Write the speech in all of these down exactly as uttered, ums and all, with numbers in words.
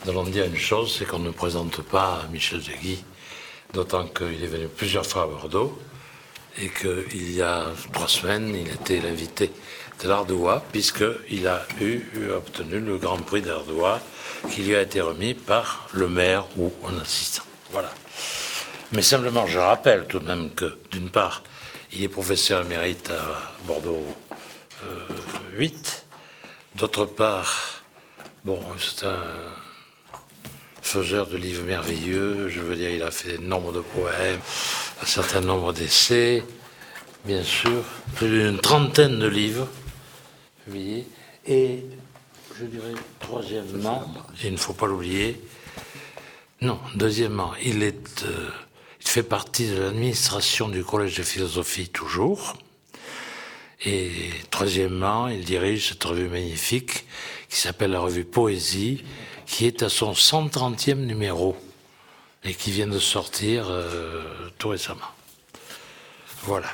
Nous allons dire une chose, c'est qu'on ne présente pas Michel Deguy, d'autant qu'il est venu plusieurs fois à Bordeaux, et qu'il y a trois semaines, il était l'invité de l'Ardois, puisqu'il a eu, obtenu le Grand Prix d'Ardois, qui lui a été remis par le maire ou un assistant. Voilà. Mais simplement, je rappelle tout de même que, d'une part, il est professeur émérite à Bordeaux euh, huit. D'autre part, bon, c'est un faiseur de livres merveilleux. Je veux dire, il a fait nombre de poèmes, un certain nombre d'essais, bien sûr, plus d'une trentaine de livres publiés. Et, je dirais, troisièmement, et il ne faut pas l'oublier, non, deuxièmement, il est... Euh, Il fait partie de l'administration du Collège de philosophie toujours. Et troisièmement, il dirige cette revue magnifique qui s'appelle la revue Poésie, qui est à son cent trentième numéro et qui vient de sortir euh, tout récemment. Voilà.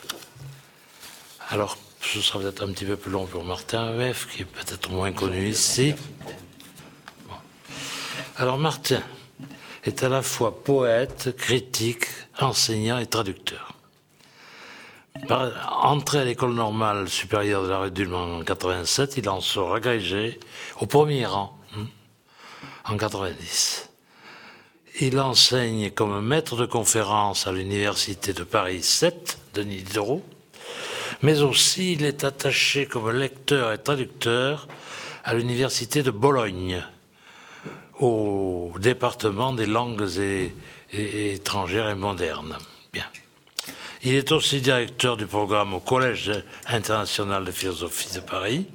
Alors, ce sera peut-être un petit peu plus long pour Martin Rueff, qui est peut-être moins connu ici. Bon. Alors, Martin est à la fois poète, critique, enseignant et traducteur. Par, entré à l'école normale supérieure de la rue d'Ulm en quatre-vingt-sept, il en sort agrégé au premier rang hein, en quatre-vingt-dix. Il enseigne comme maître de conférence à l'université de Paris sept, Denis Diderot, mais aussi il est attaché comme lecteur et traducteur à l'université de Bologne, au département des langues et, et, et étrangères et modernes. Bien. Il est aussi directeur du programme au Collège international de philosophie de Paris.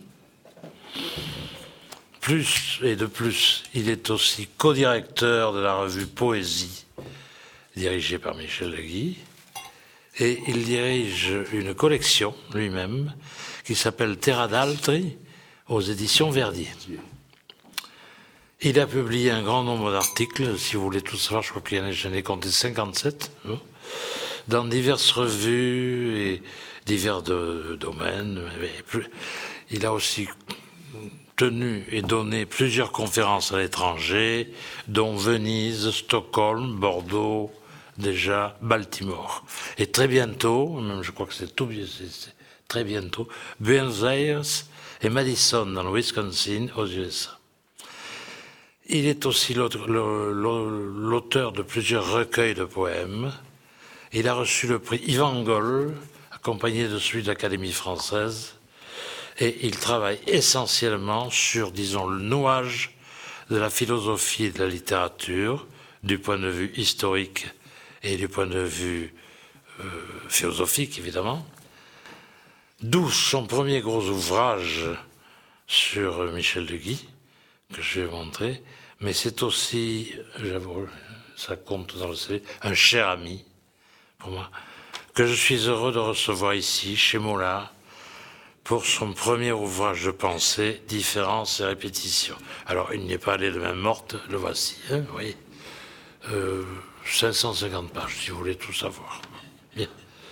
Plus et de plus, il est aussi co-directeur de la revue Poésie, dirigée par Michel Deguy. Et il dirige une collection lui-même qui s'appelle Terra d'Altri aux éditions Verdier. Il a publié un grand nombre d'articles, si vous voulez tout savoir, je crois qu'il y en a, j'en ai compté cinquante-sept, dans diverses revues et divers de, domaines. Il a aussi tenu et donné plusieurs conférences à l'étranger, dont Venise, Stockholm, Bordeaux, déjà Baltimore. Et très bientôt, même je crois que c'est tout, c'est très bientôt, Buenos Aires et Madison, dans le Wisconsin, aux U S A. Il est aussi l'auteur de plusieurs recueils de poèmes. Il a reçu le prix Yvan Goll, accompagné de celui de l'Académie française, et il travaille essentiellement sur, disons, le nouage de la philosophie et de la littérature, du point de vue historique et du point de vue euh, philosophique, évidemment. D'où son premier gros ouvrage sur Michel Deguy, que je vais montrer, mais c'est aussi, j'avoue, ça compte dans le C V, un cher ami, pour moi, que je suis heureux de recevoir ici, chez Mola, pour son premier ouvrage de pensée, Différence et répétition. Alors, il n'y est pas allé de même morte, le voici, hein, vous voyez. Euh, cinq cent cinquante pages, si vous voulez tout savoir. Bien.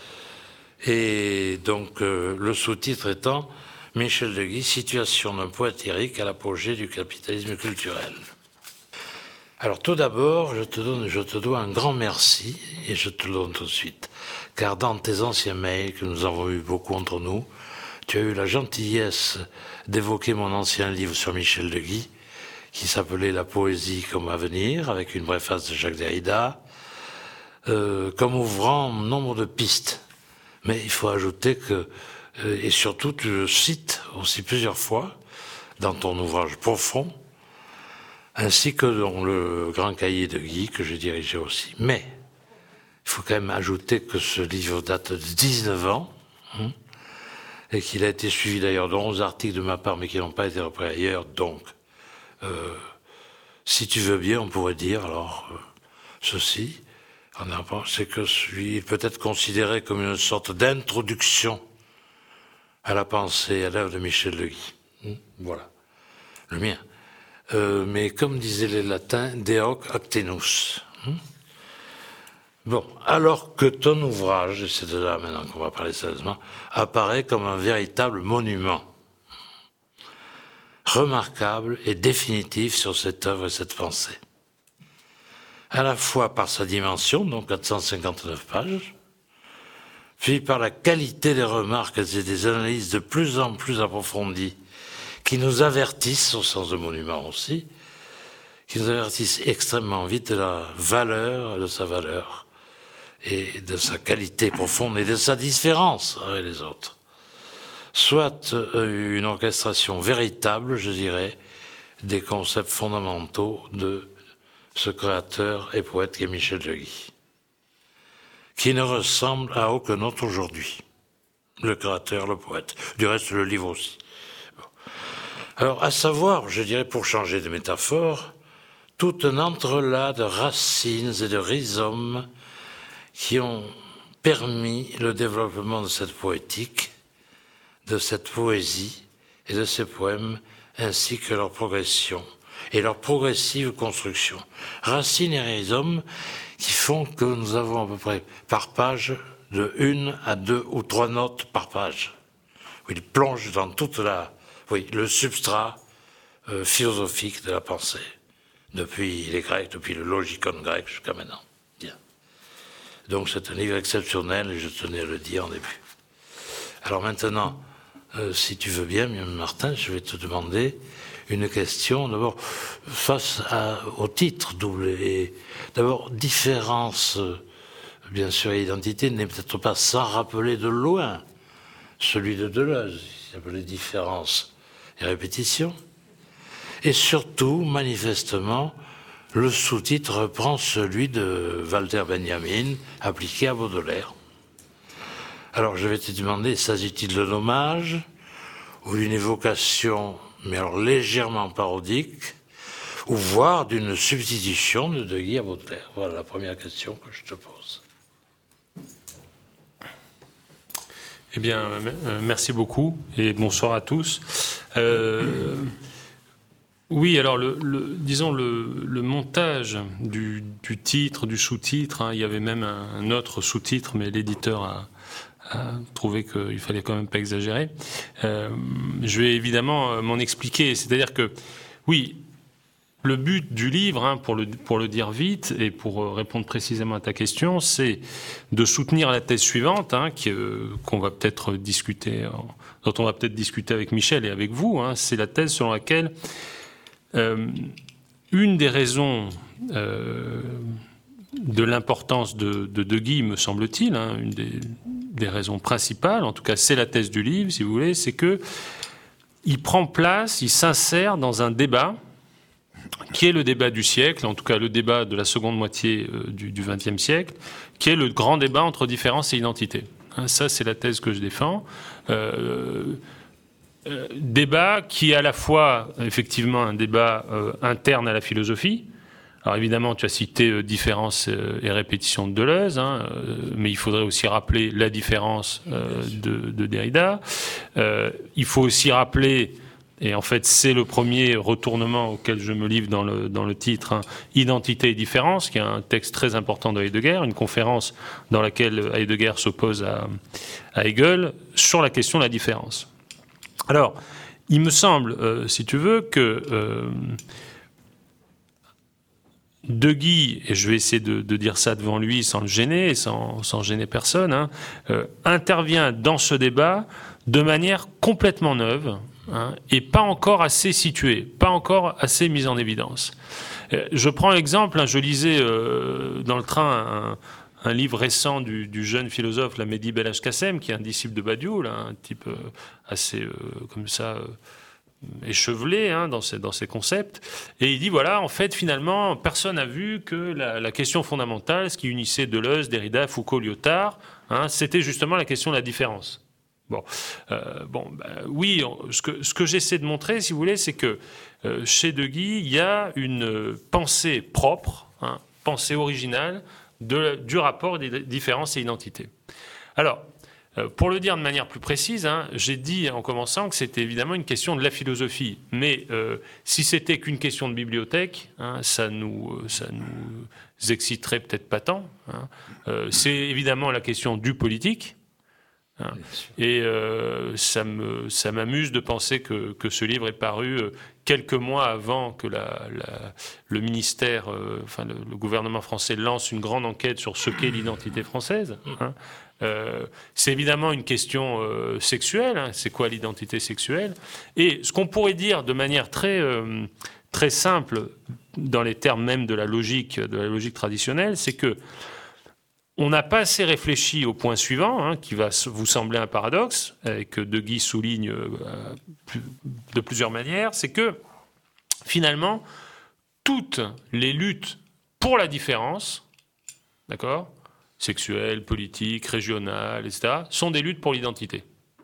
Et donc, euh, le sous-titre étant Michel Deguy, situation d'un poète lyrique à l'apogée du capitalisme culturel. Alors tout d'abord, je te donne, je te dois un grand merci, et je te le donne tout de suite, car dans tes anciens mails, que nous avons eu beaucoup entre nous, tu as eu la gentillesse d'évoquer mon ancien livre sur Michel Deguy, qui s'appelait La poésie comme avenir, avec une préface de Jacques Derrida, euh, comme ouvrant nombre de pistes. Mais il faut ajouter que et surtout, tu le cites aussi plusieurs fois dans ton ouvrage profond, ainsi que dans le grand cahier de Guy que j'ai dirigé aussi. Mais il faut quand même ajouter que ce livre date de dix-neuf ans, hein, et qu'il a été suivi d'ailleurs de onze articles de ma part, mais qui n'ont pas été repris ailleurs. Donc, euh, si tu veux bien, on pourrait dire alors euh, ceci, c'est que celui peut être considéré comme une sorte d'introduction à la pensée et à l'œuvre de Michel Deguy. Voilà, le mien. Euh, mais comme disaient les latins, de hoc actenus. Bon, alors que ton ouvrage, et c'est de là maintenant qu'on va parler sérieusement, apparaît comme un véritable monument. remarquable et définitif sur cette œuvre et cette pensée. À la fois par sa dimension, donc quatre cent cinquante-neuf pages, puis par la qualité des remarques et des analyses de plus en plus approfondies qui nous avertissent, au sens de monument aussi, qui nous avertissent extrêmement vite de la valeur, de sa valeur, et de sa qualité profonde et de sa différence avec les autres. Soit une orchestration véritable, je dirais, des concepts fondamentaux de ce créateur et poète qu'est Michel Deguy, qui ne ressemble à aucun autre aujourd'hui. Le créateur, le poète. Du reste, le livre aussi. Alors, à savoir, je dirais, pour changer de métaphore, tout un entrelac de racines et de rhizomes qui ont permis le développement de cette poétique, de cette poésie et de ces poèmes, ainsi que leur progression et leur progressive construction. Racines et rhizomes qui font que nous avons à peu près par page de une à deux ou trois notes par page. Où il plonge dans toute la, oui, le substrat euh, philosophique de la pensée, depuis les Grecs, depuis le logikon grec jusqu'à maintenant. Bien. Donc c'est un livre exceptionnel et je tenais à le dire en début. Alors maintenant, euh, si tu veux bien, Martin, je vais te demander une question, d'abord, face à, au titre doublé. D'abord, différence, bien sûr, et identité, n'est peut-être pas sans rappeler de loin celui de Deleuze, il s'appelait différence et répétition. Et surtout, manifestement, le sous-titre reprend celui de Walter Benjamin, appliqué à Baudelaire. Alors, je vais te demander, s'agit-il d'un hommage ou d'une évocation, mais alors légèrement parodique, ou voire d'une substitution de Deguy à Baudelaire? Voilà la première question que je te pose. Eh bien, euh, merci beaucoup et bonsoir à tous. Euh, oui, alors, le, le, disons, le, le montage du, du titre, du sous-titre, hein, il y avait même un, un autre sous-titre, mais l'éditeur a, a trouvé qu'il fallait quand même pas exagérer. Euh, je vais évidemment m'en expliquer. C'est-à-dire que, oui, le but du livre, hein, pour, le, pour le dire vite et pour répondre précisément à ta question, c'est de soutenir la thèse suivante, hein, qui, euh, qu'on va peut-être discuter, dont on va peut-être discuter avec Michel et avec vous. Hein, c'est la thèse selon laquelle euh, une des raisons euh, de l'importance de, de Deguy, me semble-t-il, hein, une des, des raisons principales, en tout cas c'est la thèse du livre, si vous voulez, c'est que il prend place, il s'insère dans un débat qui est le débat du siècle, en tout cas le débat de la seconde moitié euh, du vingtième siècle, qui est le grand débat entre différence et identité. Hein, ça, c'est la thèse que je défends. Euh, euh, débat qui est à la fois, effectivement, un débat euh, interne à la philosophie. Alors évidemment, tu as cité euh, différence euh, et répétition de Deleuze, hein, euh, mais il faudrait aussi rappeler la différence euh, de, de Derrida. Euh, il faut aussi rappeler, et en fait c'est le premier retournement auquel je me livre dans le, dans le titre, hein, Identité et différence, qui est un texte très important de Heidegger, une conférence dans laquelle Heidegger s'oppose à, à Hegel sur la question de la différence. Alors, il me semble, euh, si tu veux, que euh, Deguy, et je vais essayer de, de dire ça devant lui sans le gêner, sans, sans gêner personne, hein, euh, intervient dans ce débat de manière complètement neuve, hein, et pas encore assez située, pas encore assez mise en évidence. Euh, je prends l'exemple, hein, je lisais euh, dans le train un, un livre récent du, du jeune philosophe là, Mehdi Belhaj-Kassem, qui est un disciple de Badiou, là, un type euh, assez euh, comme ça... Euh, échevelé, hein, dans ces, dans ces concepts, et il dit voilà, en fait, finalement, personne n'a vu que la, la question fondamentale, ce qui unissait Deleuze, Derrida, Foucault, Lyotard, hein, c'était justement la question de la différence. Bon, euh, bon, bah, oui, on, ce que, ce que j'essaie de montrer, si vous voulez, c'est que euh, chez Deguy, il y a une pensée propre, hein, pensée originale de, du rapport des différences et identités. Alors, pour le dire de manière plus précise, hein, j'ai dit en commençant que c'était évidemment une question de la philosophie. Mais euh, si c'était qu'une question de bibliothèque, hein, ça nous, ça nous exciterait peut-être pas tant. Hein. Euh, c'est évidemment la question du politique. Hein. Et euh, ça me, ça m'amuse de penser que, que ce livre est paru euh, quelques mois avant que la, la, le ministère, euh, enfin le, le gouvernement français lance une grande enquête sur ce qu'est l'identité française. Hein. Euh, c'est évidemment une question euh, sexuelle. Hein. C'est quoi l'identité sexuelle? Et ce qu'on pourrait dire de manière très, euh, très simple, dans les termes même de la logique, de la logique traditionnelle, c'est que on n'a pas assez réfléchi au point suivant, hein, qui va vous sembler un paradoxe, et que De Guy souligne euh, de plusieurs manières, c'est que finalement, toutes les luttes pour la différence, d'accord, sexuelle, politique, régionale, et cetera, sont des luttes pour l'identité.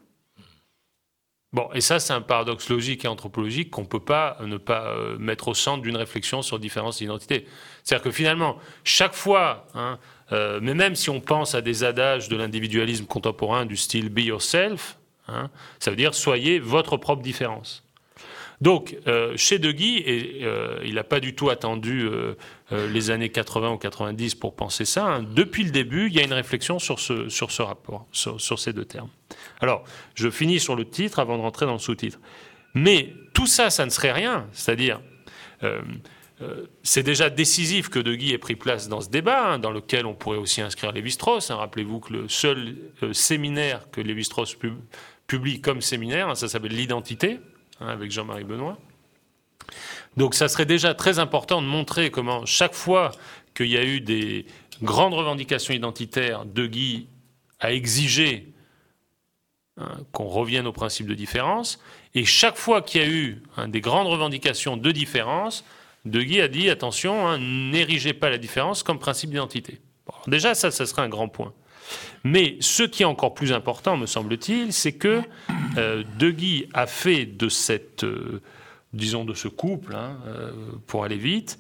Bon, et ça, c'est un paradoxe logique et anthropologique qu'on ne peut pas ne pas euh, mettre au centre d'une réflexion sur différence d'identité. C'est-à-dire que finalement, chaque fois, hein, euh, mais même si on pense à des adages de l'individualisme contemporain du style « be yourself hein, », ça veut dire « soyez votre propre différence ». Donc, euh, chez De Guy, et euh, il n'a pas du tout attendu euh, euh, les années quatre-vingts ou quatre-vingt-dix pour penser ça, hein, depuis le début, il y a une réflexion sur ce, sur ce rapport, sur, sur ces deux termes. Alors, je finis sur le titre avant de rentrer dans le sous-titre. Mais tout ça, ça ne serait rien, c'est-à-dire... Euh, Euh, c'est déjà décisif que De Guy ait pris place dans ce débat, hein, dans lequel on pourrait aussi inscrire Lévi-Strauss. Hein. Rappelez-vous que le seul euh, séminaire que Lévi-Strauss pub- publie comme séminaire, hein, ça s'appelle L'identité, hein, avec Jean-Marie Benoît. Donc ça serait déjà très important de montrer comment chaque fois qu'il y a eu des grandes revendications identitaires, De Guy a exigé hein, qu'on revienne au principe de différence, et chaque fois qu'il y a eu hein, des grandes revendications de différence, De Guy a dit, attention, hein, n'érigez pas la différence comme principe d'identité. Bon, déjà, ça, ça serait un grand point. Mais ce qui est encore plus important, me semble-t-il, c'est que euh, De Guy a fait de cette, euh, disons, de ce couple, hein, euh, pour aller vite,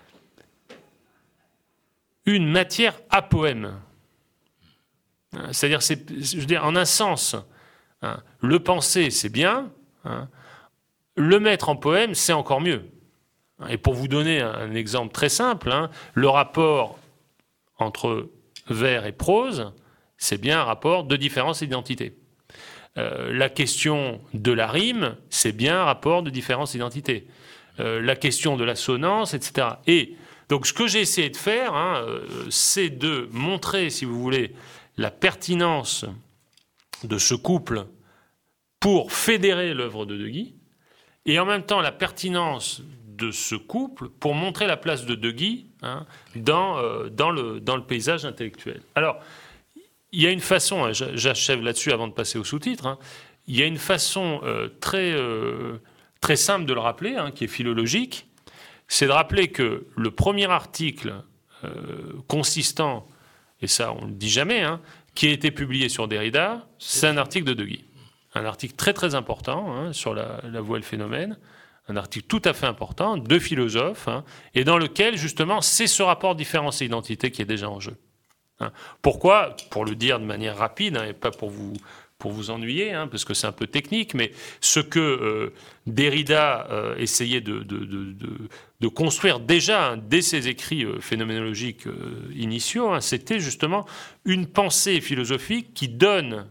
une matière à poème. C'est-à-dire, c'est, je veux dire, en un sens, hein, le penser, c'est bien, hein, le mettre en poème, c'est encore mieux. Et pour vous donner un exemple très simple, hein, le rapport entre vers et prose, c'est bien un rapport de différence et d'identité. Euh, la question de la rime, c'est bien un rapport de différence et d'identité. Euh, la question de l'assonance, et cetera. Et donc ce que j'ai essayé de faire, hein, euh, c'est de montrer, si vous voulez, la pertinence de ce couple pour fédérer l'œuvre de De Guy, et en même temps la pertinence de ce couple pour montrer la place de De Guy hein, dans, euh, dans, le, dans le paysage intellectuel. Alors, il y a une façon, hein, j'achève là-dessus avant de passer au sous-titre, hein, il y a une façon euh, très, euh, très simple de le rappeler, hein, qui est philologique, c'est de rappeler que le premier article euh, consistant, et ça on ne le dit jamais, hein, qui a été publié sur Derrida, c'est un article de De Guy. Un article très très important hein, sur la, la voie et le phénomène, un article tout à fait important, de philosophes, hein, et dans lequel, justement, c'est ce rapport différence-identité qui est déjà en jeu. Hein. Pourquoi ? Pour le dire de manière rapide, hein, et pas pour vous, pour vous ennuyer, hein, parce que c'est un peu technique, mais ce que euh, Derrida euh, essayait de, de, de, de, de construire déjà, hein, dès ses écrits euh, phénoménologiques euh, initiaux, hein, c'était justement une pensée philosophique qui donne,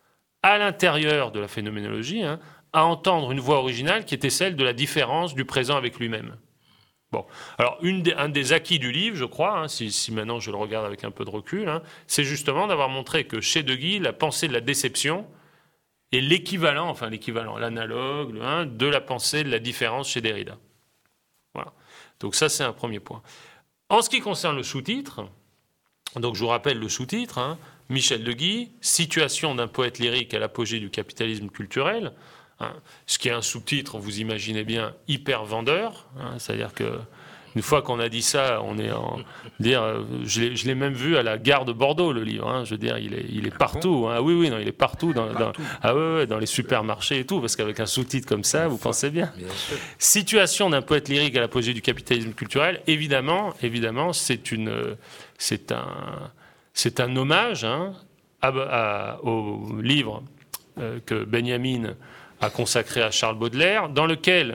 à l'intérieur de la phénoménologie, hein, à entendre une voix originale qui était celle de la différence du présent avec lui-même. Bon, alors une des, un des acquis du livre, je crois, hein, si, si maintenant je le regarde avec un peu de recul, hein, c'est justement d'avoir montré que chez De Guy, la pensée de la déception est l'équivalent, enfin l'équivalent, l'analogue, hein, de la pensée de la différence chez Derrida. Voilà. Donc ça, c'est un premier point. En ce qui concerne le sous-titre, donc je vous rappelle le sous-titre, hein, Michel De Guy, situation d'un poète lyrique à l'apogée du capitalisme culturel. Hein, ce qui est un sous-titre, vous imaginez bien, hyper vendeur. Hein, c'est-à-dire que une fois qu'on a dit ça, on est en dire, je l'ai, je l'ai même vu à la gare de Bordeaux, le livre. Hein, je veux dire, il est, il est partout. Hein, oui, oui, non, il est partout dans, dans, ah ouais, ouais, dans les supermarchés et tout, parce qu'avec un sous-titre comme ça, vous pensez bien. bien situation d'un poète lyrique à l'apogée du capitalisme culturel. Évidemment, évidemment, c'est une, c'est un, c'est un hommage hein, à, à, au livre euh, que Benjamin a consacré à Charles Baudelaire, dans lequel,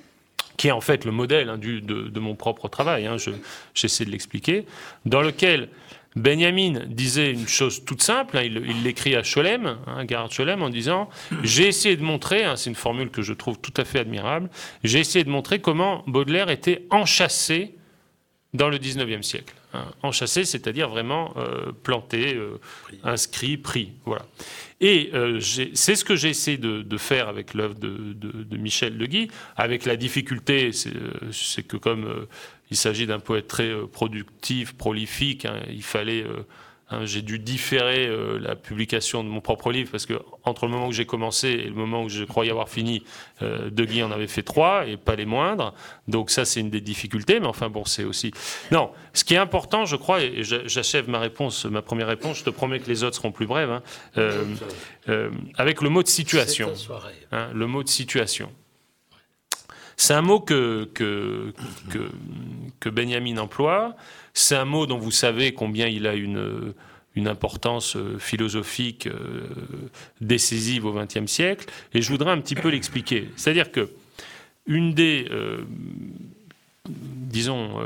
qui est en fait le modèle hein, du, de, de mon propre travail, hein, je, j'essaie de l'expliquer, dans lequel Benjamin disait une chose toute simple, hein, il, il l'écrit à Scholem, hein, Gerhard Scholem, en disant « J'ai essayé de montrer, hein, c'est une formule que je trouve tout à fait admirable, j'ai essayé de montrer comment Baudelaire était enchâssé dans le dix-neuvième siècle. Hein. Enchâssé, c'est-à-dire vraiment euh, planté, euh, inscrit, pris. Voilà. Et euh, c'est ce que j'ai essayé de, de faire avec l'œuvre de, de, de Michel de Guy, avec la difficulté, c'est que comme euh, il s'agit d'un poète très euh, productif, prolifique, hein, il fallait... Euh, Hein, j'ai dû différer euh, la publication de mon propre livre parce que entre le moment où j'ai commencé et le moment où je croyais avoir fini, euh, De Guy en avait fait trois et pas les moindres. Donc ça, c'est une des difficultés. Mais enfin bon, c'est aussi... Non, ce qui est important, je crois, et j'achève ma réponse, ma première réponse, je te promets que les autres seront plus brèves, hein, euh, euh, avec le mot de situation. Hein, le mot de situation. C'est un mot que, que, que, que Benjamin emploie. C'est un mot dont vous savez combien il a une, une importance philosophique décisive au vingtième siècle. Et je voudrais un petit peu l'expliquer. C'est-à-dire que une des, euh, disons, euh,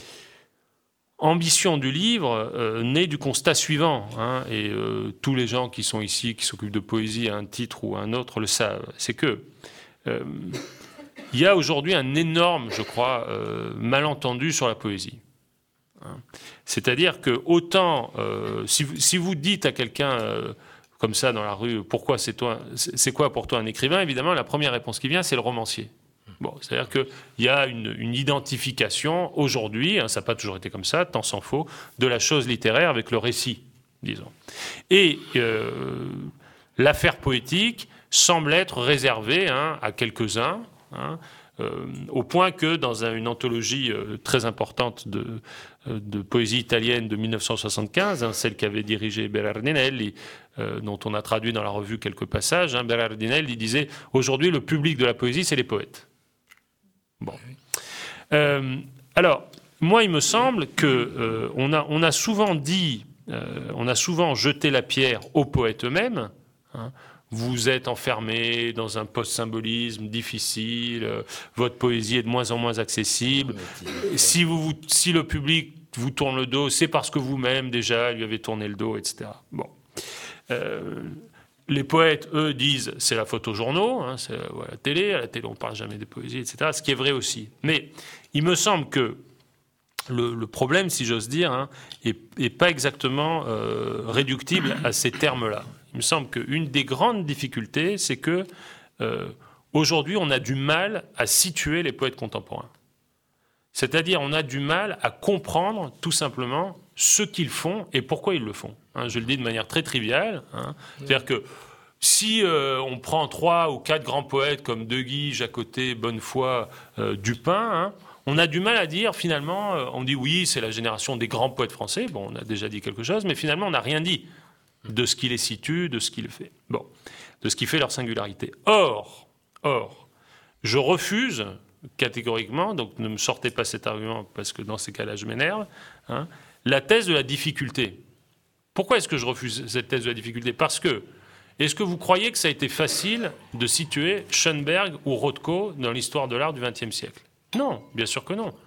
ambitions du livre euh, naît du constat suivant. Hein, et euh, tous les gens qui sont ici, qui s'occupent de poésie à un titre ou à un autre le savent. C'est que... Euh, il y a aujourd'hui un énorme, je crois, euh, malentendu sur la poésie. Hein. C'est-à-dire que autant, euh, si, vous, si vous dites à quelqu'un euh, comme ça dans la rue, pourquoi c'est toi, c'est quoi pour toi un écrivain, évidemment, la première réponse qui vient, c'est le romancier. Bon, c'est-à-dire qu'il y a une, une identification aujourd'hui, hein, ça n'a pas toujours été comme ça, tant s'en faut, de la chose littéraire avec le récit, disons. Et euh, l'affaire poétique semble être réservée hein, à quelques-uns. Hein, euh, au point que dans un, une anthologie euh, très importante de, euh, de poésie italienne de mille neuf cent soixante-quinze, hein, celle qu'avait dirigée Berardinelli, euh, dont on a traduit dans la revue quelques passages, hein, Berardinelli disait « Aujourd'hui, le public de la poésie, c'est les poètes ». Bon. Euh, alors, moi, il me semble que euh, on a, on a souvent dit, euh, on a souvent jeté la pierre aux poètes eux-mêmes, hein, vous êtes enfermé dans un post-symbolisme difficile, euh, votre poésie est de moins en moins accessible. Si, vous, vous, si le public vous tourne le dos, c'est parce que vous-même, déjà, lui avez tourné le dos, et cetera. Bon. Euh, les poètes, eux, disent c'est la faute aux journaux, hein, c'est ouais, la télé, à la télé on ne parle jamais des poésies, et cetera. Ce qui est vrai aussi. Mais il me semble que le, le problème, si j'ose dire, hein, est, est pas exactement euh, réductible à ces termes-là. Il me semble qu'une des grandes difficultés, c'est que euh, aujourd'hui, on a du mal à situer les poètes contemporains. C'est-à-dire, on a du mal à comprendre tout simplement ce qu'ils font et pourquoi ils le font. Hein, je le dis de manière très triviale. Hein. C'est-à-dire que si euh, on prend trois ou quatre grands poètes comme De Guy, Jacotet, Bonnefoy, euh, Dupin, hein, on a du mal à dire finalement, euh, on dit oui, c'est la génération des grands poètes français. Bon, on a déjà dit quelque chose, mais finalement, on n'a rien dit de ce qui les situe, de ce qui les fait. Bon, de ce qui fait leur singularité. Or, or, je refuse catégoriquement, donc ne me sortez pas cet argument parce que dans ces cas-là, je m'énerve, hein, la thèse de la difficulté. Pourquoi est-ce que je refuse cette thèse de la difficulté ? Parce que, est-ce que vous croyez que ça a été facile de situer Schoenberg ou Rothko dans l'histoire de l'art du vingtième siècle ? Non, bien sûr que non.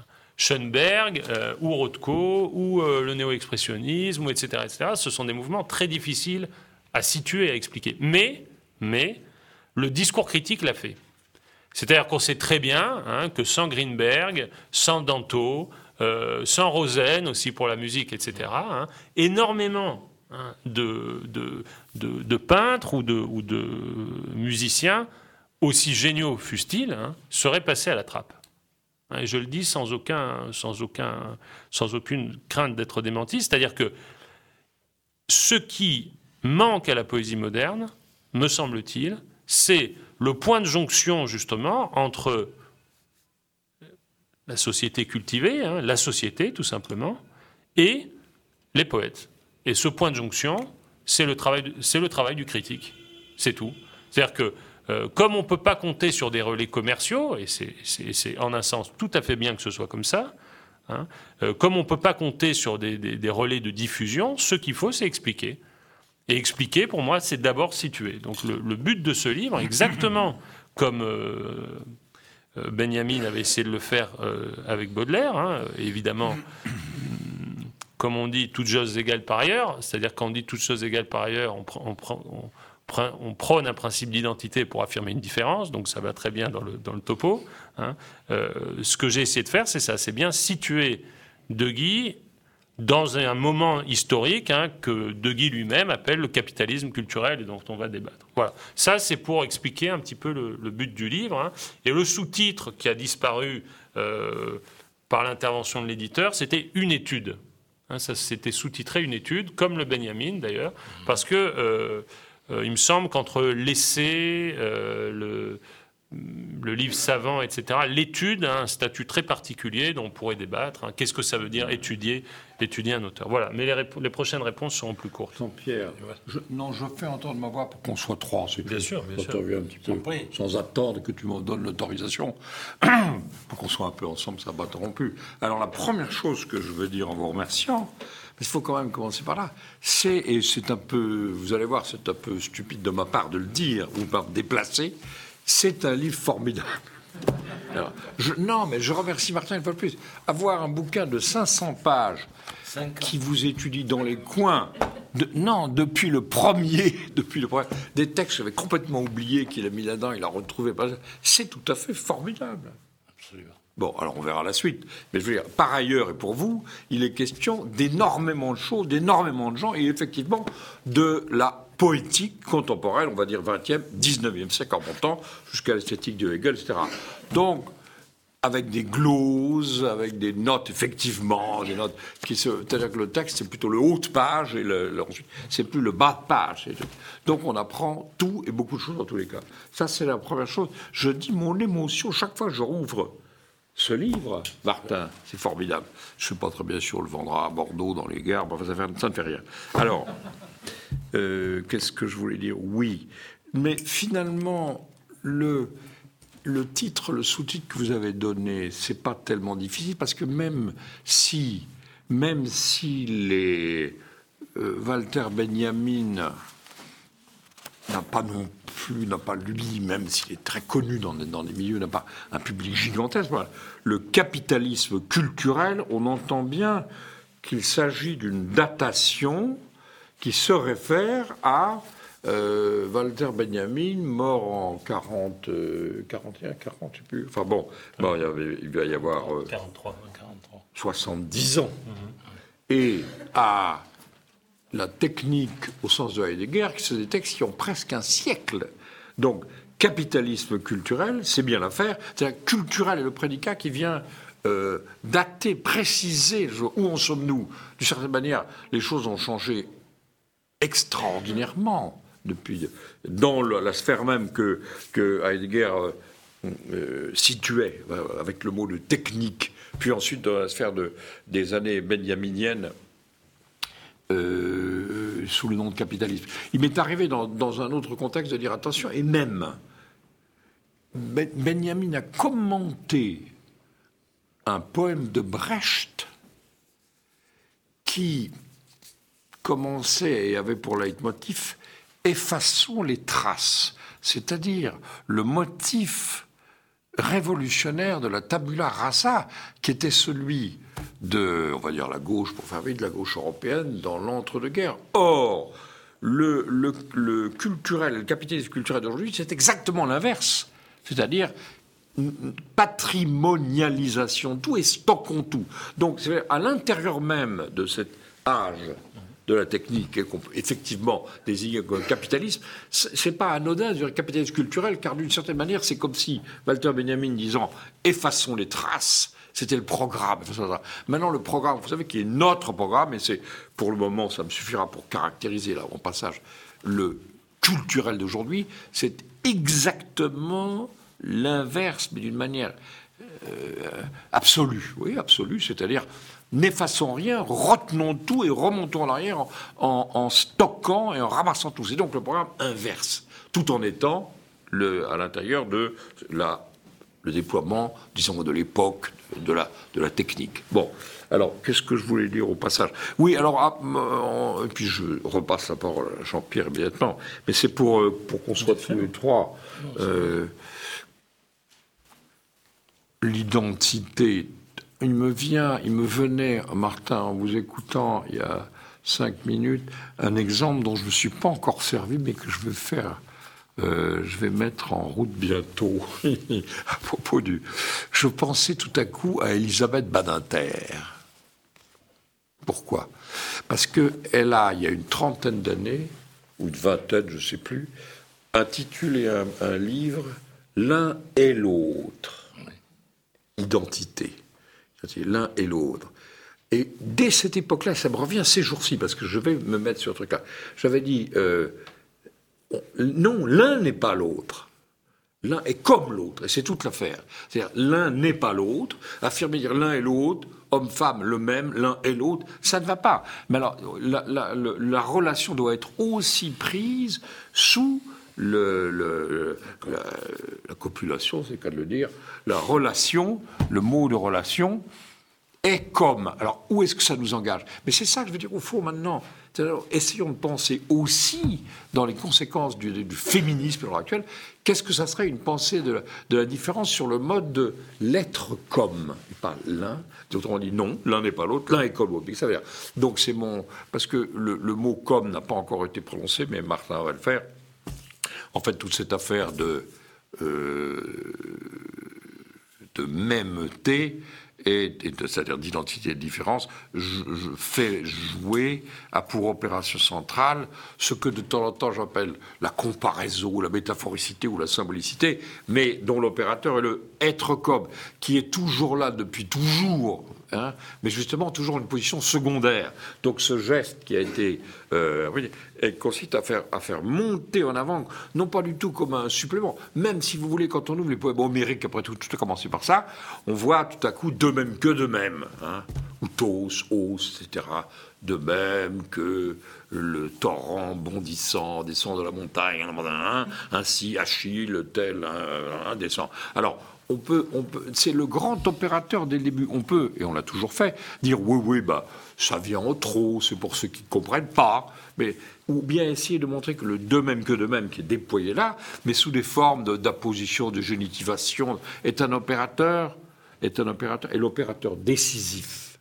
Schoenberg, euh, ou Rothko, ou euh, le néo-expressionnisme, ou et cetera, et cetera, ce sont des mouvements très difficiles à situer et à expliquer. Mais, mais le discours critique l'a fait. C'est-à-dire qu'on sait très bien hein, que sans Greenberg, sans Danto, euh, sans Rosen aussi pour la musique, et cetera, hein, énormément hein, de, de, de, de peintres ou de, ou de musiciens, aussi géniaux fussent-ils, hein, seraient passés à la trappe. Et je le dis sans, aucun, sans, aucun, sans aucune crainte d'être démenti, c'est-à-dire que ce qui manque à la poésie moderne, me semble-t-il, c'est le point de jonction justement entre la société cultivée, hein, la société tout simplement, et les poètes. Et ce point de jonction, c'est le travail, c'est le travail du critique, c'est tout. C'est-à-dire que Euh, comme on ne peut pas compter sur des relais commerciaux, et c'est, c'est, c'est en un sens tout à fait bien que ce soit comme ça, hein, euh, comme on ne peut pas compter sur des, des, des relais de diffusion, ce qu'il faut, c'est expliquer. Et expliquer, pour moi, c'est d'abord situer. Donc le, le but de ce livre, exactement comme euh, euh, Benjamin avait essayé de le faire euh, avec Baudelaire, hein, évidemment, comme on dit, toutes choses égales par ailleurs, c'est-à-dire quand on dit toutes choses égales par ailleurs, on, on, on, on, on prône un principe d'identité pour affirmer une différence, donc ça va très bien dans le, dans le topo. Hein. Euh, ce que j'ai essayé de faire, c'est ça, c'est bien situer De Guy dans un moment historique hein, que De Guy lui-même appelle le capitalisme culturel et dont on va débattre. Voilà. Ça, c'est pour expliquer un petit peu le, le but du livre. Hein. Et le sous-titre qui a disparu euh, par l'intervention de l'éditeur, c'était « Une étude ». Hein, ça, c'était sous-titré « Une étude », comme le Benjamin d'ailleurs, parce que euh, euh, il me semble qu'entre l'essai, euh, le... le livre savant, et cetera, l'étude a un statut très particulier dont on pourrait débattre. Hein. Qu'est-ce que ça veut dire étudier, étudier un auteur? Voilà, mais les, rép- les prochaines réponses seront plus courtes. Jean-Pierre, je, non, je fais entendre ma voix pour qu'on soit trois. C'est bien tout. sûr, bien sûr. Un petit peu, sans attendre que tu me donnes l'autorisation, pour qu'on soit un peu ensemble, ça va interrompu. Alors la première chose que je veux dire en vous remerciant, mais il faut quand même commencer par là, c'est, et c'est un peu, vous allez voir, c'est un peu stupide de ma part de le dire, ou par déplacer, c'est un livre formidable. Alors, je, non, mais je remercie Martin une fois de plus. Avoir un bouquin de cinq cents pages qui vous étudie dans les coins, de, non, depuis le premier, depuis le premier, des textes que j'avais complètement oubliés qu'il a mis là-dedans, il a retrouvé, c'est tout à fait formidable. Absolument. Bon, alors on verra la suite. Mais je veux dire, par ailleurs et pour vous, il est question d'énormément de choses, d'énormément de gens, et effectivement de la poétique contemporaine, on va dire vingtième, dix-neuvième siècle en montant, jusqu'à l'esthétique de Hegel, et cetera. Donc, avec des gloses, avec des notes, effectivement, des notes qui se... C'est-à-dire que le texte, c'est plutôt le haut de page, et le, le, c'est plus le bas de page. Donc, on apprend tout et beaucoup de choses dans tous les cas. Ça, c'est la première chose. Je dis mon émotion, chaque fois que je rouvre ce livre, Martin, c'est formidable. Je ne suis pas très bien sûr, on le vendra à Bordeaux, dans les gares, enfin, ça, fait, ça ne fait rien. Alors, euh, qu'est-ce que je voulais dire? Oui, mais finalement, le, le titre, le sous-titre que vous avez donné, c'est pas tellement difficile, parce que même si, même si les euh, Walter Benjamin n'a pas non plus, n'a pas lui, même s'il est très connu dans des, dans des milieux, n'a pas un public gigantesque. Voilà. Le capitalisme culturel, on entend bien qu'il s'agit d'une datation qui se réfère à euh, Walter Benjamin, mort en quarante, euh, quarante et un, quarante, je ne sais plus. Enfin bon, bon il, y avait, il va y avoir euh, quarante-trois, quarante-trois. soixante-dix ans. Mm-hmm. Et à la technique, au sens de Heidegger, qui sont des textes qui ont presque un siècle. Donc, capitalisme culturel, c'est bien l'affaire. C'est-à-dire, culturel est le prédicat qui vient euh, dater, préciser où en sommes-nous. D'une certaine manière, les choses ont changé extraordinairement depuis, dans la, la sphère même que, que Heidegger euh, euh, situait, avec le mot de technique, puis ensuite dans la sphère de, des années benjaminiennes, Euh, sous le nom de capitalisme. Il m'est arrivé dans, dans un autre contexte de dire attention, et même ben, Benjamin a commenté un poème de Brecht qui commençait et avait pour leitmotiv « effaçons les traces », c'est-à-dire le motif révolutionnaire de la tabula rasa, qui était celui de, on va dire, la gauche, pour faire vite, de la gauche européenne dans l'entre-deux-guerres. Or, le, le, le culturel, le capitalisme culturel d'aujourd'hui, c'est exactement l'inverse. C'est-à-dire patrimonialisation de tout et stockons tout. Donc, c'est à l'intérieur même de cet âge de la technique, effectivement désigné comme capitalisme, c'est pas anodin de dire capitalisme culturel, car d'une certaine manière, c'est comme si Walter Benjamin disant effaçons les traces, c'était le programme. Maintenant, le programme, vous savez, qui est notre programme, et c'est pour le moment, ça me suffira pour caractériser là, en passage, le culturel d'aujourd'hui, c'est exactement l'inverse, mais d'une manière euh, absolue. Oui, absolue, c'est-à-dire n'effaçons rien, retenons tout et remontons en arrière en, en, en stockant et en ramassant tout. C'est donc le programme inverse, tout en étant le, à l'intérieur de la, le déploiement, disons, de l'époque, de la, de la technique. Bon, alors, qu'est-ce que je voulais dire au passage? Oui, alors, ah, euh, et puis je repasse la parole à Jean-Pierre immédiatement, mais c'est pour, euh, pour qu'on soit tous les trois. Euh, l'identité il me vient, il me venait, Martin, en vous écoutant il y a cinq minutes, un exemple dont je ne me suis pas encore servi, mais que je vais faire, euh, je vais mettre en route bientôt, à propos du... Je pensais tout à coup à Elisabeth Badinter. Pourquoi ? Parce qu'elle a, il y a une trentaine d'années, ou une vingtaine, je ne sais plus, intitulé un, un livre « L'un et l'autre ». Identité. L'un et l'autre. Et dès cette époque-là, ça me revient ces jours-ci, parce que je vais me mettre sur ce truc-là. J'avais dit, euh, non, l'un n'est pas l'autre. L'un est comme l'autre, et c'est toute l'affaire. C'est-à-dire, l'un n'est pas l'autre. Affirmer dire l'un et l'autre, homme-femme, le même, l'un et l'autre, ça ne va pas. Mais alors, la, la, la, la relation doit être aussi prise sous le, le, la, la copulation, c'est le cas de le dire, la relation, le mot de relation, est comme. Alors, où est-ce que ça nous engage ? Mais c'est ça que je veux dire au fond maintenant. Alors, essayons de penser aussi dans les conséquences du, du féminisme à l'heure actuelle. Qu'est-ce que ça serait une pensée de la, de la différence sur le mode de l'être comme ? Et pas l'un. D'autres on dit non, l'un n'est pas l'autre, l'un est comme l'autre. Ça veut dire. Donc c'est mon. Parce que le, le mot comme n'a pas encore été prononcé, mais Martin va le faire. En fait, toute cette affaire de. Euh, de mêmeté. Et, et de, c'est-à-dire d'identité et de différence, je, je fais jouer à pour opération centrale ce que de temps en temps j'appelle la comparaison, la métaphoricité ou la symbolicité, mais dont l'opérateur est le être comme, qui est toujours là depuis toujours, hein, mais justement toujours une position secondaire. Donc ce geste qui a été, euh, oui, consiste à faire, à faire monter en avant, non pas du tout comme un supplément, même si vous voulez, quand on ouvre les poèmes homériques, après tout, tout a commencé par ça, on voit tout à coup de même que de même, hein, ou tos, os, et cetera, de même que le torrent bondissant descend de la montagne, hein, ainsi Achille, tel, hein, hein, descend. Alors, on peut, on peut, c'est le grand opérateur dès le début. On peut, et on l'a toujours fait, dire oui, oui, bah, ça vient en trop, c'est pour ceux qui ne comprennent pas. Mais, ou bien essayer de montrer que le de même que de même qui est déployé là, mais sous des formes de, d'apposition, de génitivation, est un opérateur, est un opérateur, est l'opérateur décisif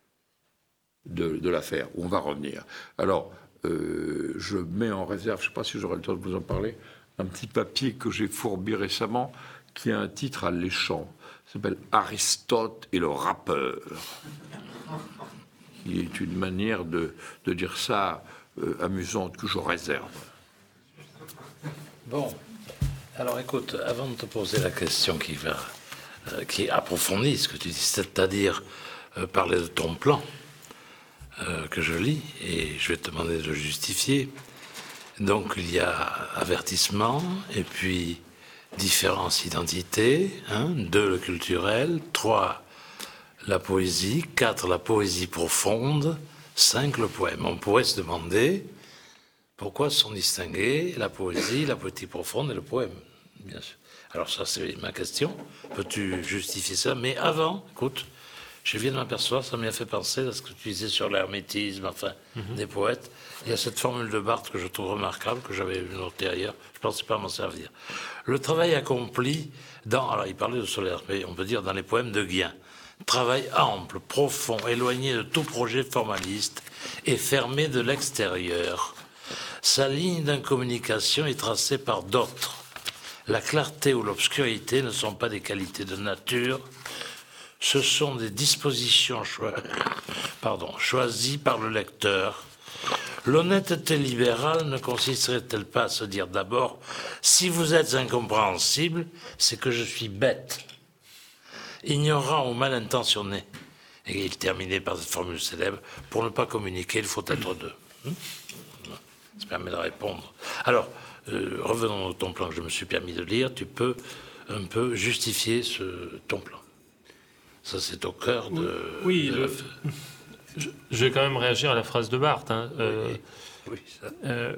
de, de l'affaire, où on va revenir. Alors, euh, je mets en réserve, je ne sais pas si j'aurai le temps de vous en parler, un petit papier que j'ai fourbi récemment, qui a un titre alléchant. Ça s'appelle « Aristote et le rappeur ». Il est une manière de, de dire ça euh, amusante que je réserve. Bon, alors écoute, avant de te poser la question qui va, euh, qui approfondit ce que tu dis, c'est-à-dire euh, parler de ton plan euh, que je lis, et je vais te demander de le justifier. Donc il y a avertissement, et puis différence, identité, hein, deux, le culturel, trois, la poésie, quatre, la poésie profonde, cinq, le poème. On pourrait se demander pourquoi sont distingués la poésie, la poétique profonde et le poème, bien sûr. Alors ça, c'est ma question. Peux-tu justifier ça ? Mais avant, écoute, je viens de m'apercevoir, ça m'a fait penser à ce que tu disais sur l'hermétisme, enfin, mm-hmm. des poètes. Il y a cette formule de Barthes que je trouve remarquable, que j'avais notée ailleurs, je ne pensais pas m'en servir. Le travail accompli dans, alors il parlait de Solaire, mais on peut dire dans les poèmes de Guien, travail ample, profond, éloigné de tout projet formaliste et fermé de l'extérieur. Sa ligne d'incommunication est tracée par d'autres. La clarté ou l'obscurité ne sont pas des qualités de nature, ce sont des dispositions cho- pardon, choisies par le lecteur. L'honnêteté libérale ne consisterait-elle pas à se dire d'abord « si vous êtes incompréhensible, c'est que je suis bête ». Ignorant ou mal intentionné. Et il terminait par cette formule célèbre, pour ne pas communiquer, il faut être deux. Hum Ça permet de répondre. Alors, euh, revenons à ton plan que je me suis permis de lire, tu peux un peu justifier ce, ton plan. Ça, c'est au cœur de... Oui, de le, la... je, je vais quand même réagir à la phrase de Barthes. Hein. Euh, oui, oui, ça. Euh,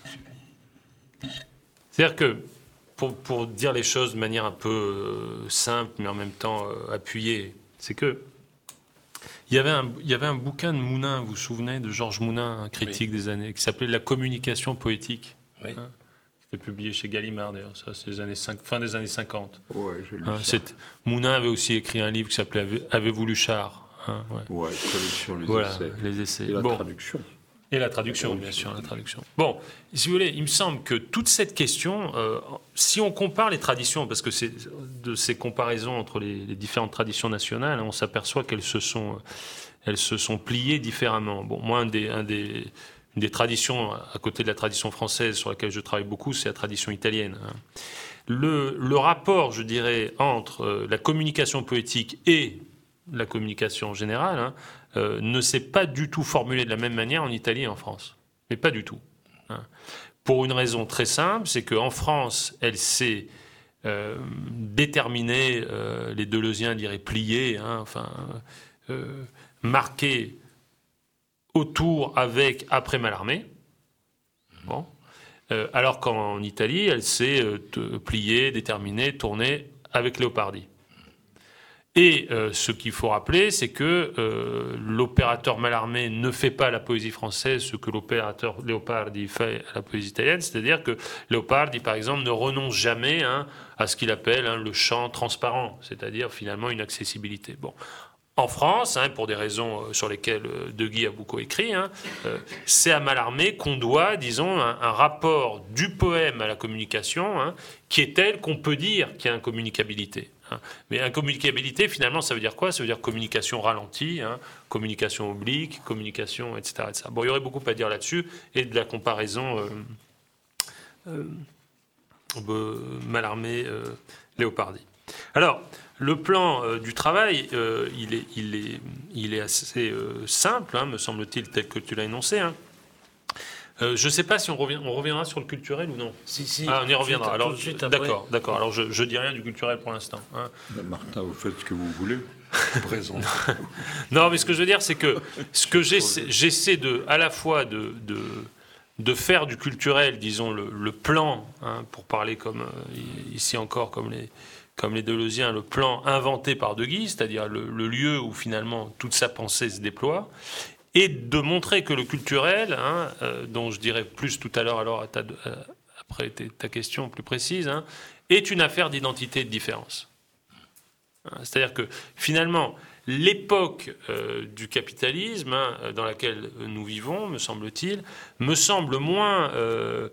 c'est-à-dire que Pour, pour dire les choses de manière un peu euh, simple, mais en même temps euh, appuyée, c'est que il y avait un, il y avait un bouquin de Mounin, vous vous souvenez, de Georges Mounin, un critique oui. des années, qui s'appelait « La communication poétique ». Oui. Hein, C'était publié chez Gallimard, d'ailleurs. Ça, c'est les années cinq, fin des années cinquante. Ouais, j'ai lu Hein, ça. c'est, Mounin avait aussi écrit un livre qui s'appelait Avez- Avez-vous lu Char hein, ouais. Ouais, traduction, les Voilà, essais. les essais. Et la Bon. traduction. Et la traduction, bien sûr, la traduction. Bon, si vous voulez, il me semble que toute cette question, euh, si on compare les traditions, parce que c'est de ces comparaisons entre les, les différentes traditions nationales, hein, on s'aperçoit qu'elles se sont, elles se sont pliées différemment. Bon, moi, un des, un des, une des traditions, à côté de la tradition française sur laquelle je travaille beaucoup, c'est la tradition italienne. Hein. Le, le rapport, je dirais, entre euh, la communication poétique et la communication générale, hein, euh, ne s'est pas du tout formulé de la même manière en Italie et en France. Mais pas du tout. Hein. Pour une raison très simple, c'est qu'en France, elle s'est euh, déterminée, euh, les Deleuziens diraient pliée, hein, enfin, euh, marquée autour, avec, après Mallarmé. Bon. Euh, alors qu'en Italie, elle s'est euh, t- pliée, déterminée, tournée avec Leopardi. Et euh, ce qu'il faut rappeler, c'est que euh, l'opérateur Mallarmé ne fait pas à la poésie française ce que l'opérateur Leopardi fait à la poésie italienne, c'est-à-dire que Leopardi, par exemple, ne renonce jamais hein, à ce qu'il appelle hein, le chant transparent, c'est-à-dire finalement une accessibilité. Bon. En France, hein, pour des raisons sur lesquelles De Guy a beaucoup écrit, hein, euh, c'est à Mallarmé qu'on doit, disons, un, un rapport du poème à la communication hein, qui est tel qu'on peut dire qu'il y a une communicabilité. Hein. Mais incommunicabilité, finalement, ça veut dire quoi? Ça veut dire communication ralentie, hein, communication oblique, communication, et cetera, et cetera. Bon, il y aurait beaucoup à dire là-dessus et de la comparaison euh, euh, euh, Mallarmé-Léopardi. Alors, le plan euh, du travail, euh, il, est, il, est, il est assez euh, simple, hein, me semble-t-il, tel que tu l'as énoncé. Hein. Euh, je ne sais pas si on, revient, on reviendra sur le culturel ou non. Si, si. Ah, on y reviendra. Tout Alors, de suite après. d'accord, d'accord. Alors, je ne dis rien du culturel pour l'instant. Hein. Ben, Martin, vous faites ce que vous voulez. Présent. Non, mais ce que je veux dire, c'est que ce que j'essaie, j'essaie de, à la fois de, de, de faire du culturel, disons, le, le plan, hein, pour parler comme euh, ici encore, comme les. comme les Deleuziens, le plan inventé par De Guy, c'est-à-dire le, le lieu où finalement toute sa pensée se déploie, et de montrer que le culturel, hein, euh, dont je dirais plus tout à l'heure, alors à ta, euh, après ta question plus précise, hein, est une affaire d'identité et de différence. Hein, c'est-à-dire que finalement, l'époque euh, du capitalisme hein, dans laquelle nous vivons, me semble-t-il, me semble moins euh,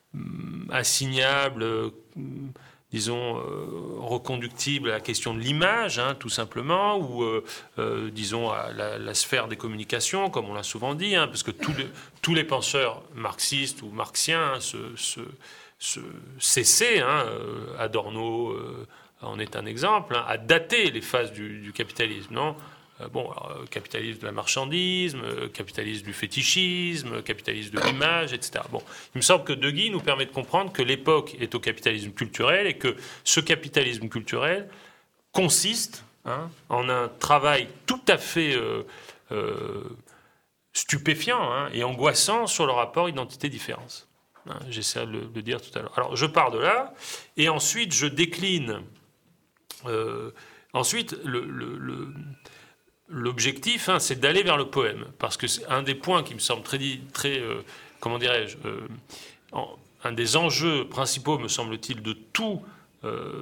assignable, euh, disons, euh, reconductible à la question de l'image, hein, tout simplement, ou, euh, euh, disons, à la, la sphère des communications, comme on l'a souvent dit, hein, parce que tous les, tous les penseurs marxistes ou marxiens hein, se, se, se cessaient, hein, euh, Adorno euh, en est un exemple, hein, à dater les phases du, du capitalisme, non ? Bon, alors, capitalisme de la marchandise, capitalisme du fétichisme, capitalisme de l'image, et cetera. Bon, il me semble que De Guy nous permet de comprendre que l'époque est au capitalisme culturel et que ce capitalisme culturel consiste hein, en un travail tout à fait euh, euh, stupéfiant hein, et angoissant sur le rapport identité-différence. Hein, j'essaie de le, de le dire tout à l'heure. Alors, je pars de là et ensuite je décline. Euh, ensuite, le, le, le L'objectif, hein, c'est d'aller vers le poème, parce que c'est un des points qui me semble très, très euh, comment dirais-je, euh, en, un des enjeux principaux, me semble-t-il, de tout, euh,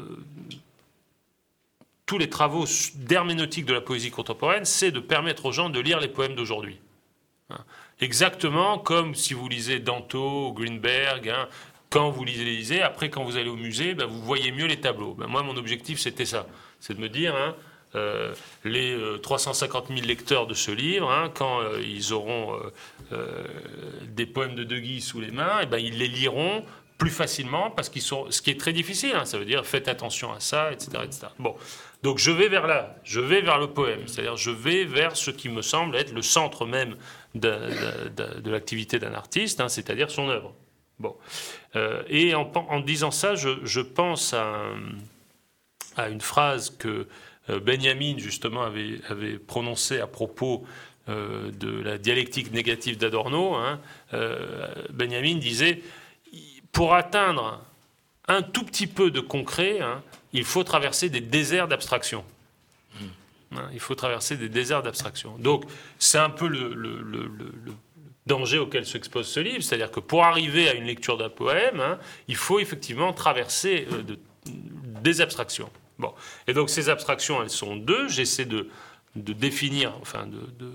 tous les travaux d'herméneutique de la poésie contemporaine, c'est de permettre aux gens de lire les poèmes d'aujourd'hui. Hein. Exactement comme si vous lisez Danto ou Greenberg, hein, quand vous lisez, lisez, après quand vous allez au musée, ben, vous voyez mieux les tableaux. Ben, moi, mon objectif, c'était ça, c'est de me dire... Hein, Euh, les euh, trois cent cinquante mille lecteurs de ce livre, hein, quand euh, ils auront euh, euh, des poèmes de De Guy sous les mains, et ben, ils les liront plus facilement, parce qu'ils sont, ce qui est très difficile, hein, ça veut dire faites attention à ça, et cetera, et cetera. Bon, donc je vais vers là, je vais vers le poème, c'est-à-dire je vais vers ce qui me semble être le centre même de, de, de, de l'activité d'un artiste, hein, c'est-à-dire son œuvre. Bon, euh, et en, en disant ça, je, je pense à, à une phrase que Benjamin, justement, avait, avait prononcé à propos euh, de la dialectique négative d'Adorno. Hein, euh, Benjamin disait, pour atteindre un tout petit peu de concret, hein, il faut traverser des déserts d'abstraction. Hein, il faut traverser des déserts d'abstraction. Donc, c'est un peu le, le, le, le, danger auquel s'expose ce livre, c'est-à-dire que pour arriver à une lecture d'un poème, hein, il faut effectivement traverser euh, de, des abstractions. Bon. Et donc ces abstractions, elles sont deux. J'essaie de, de définir, enfin de, de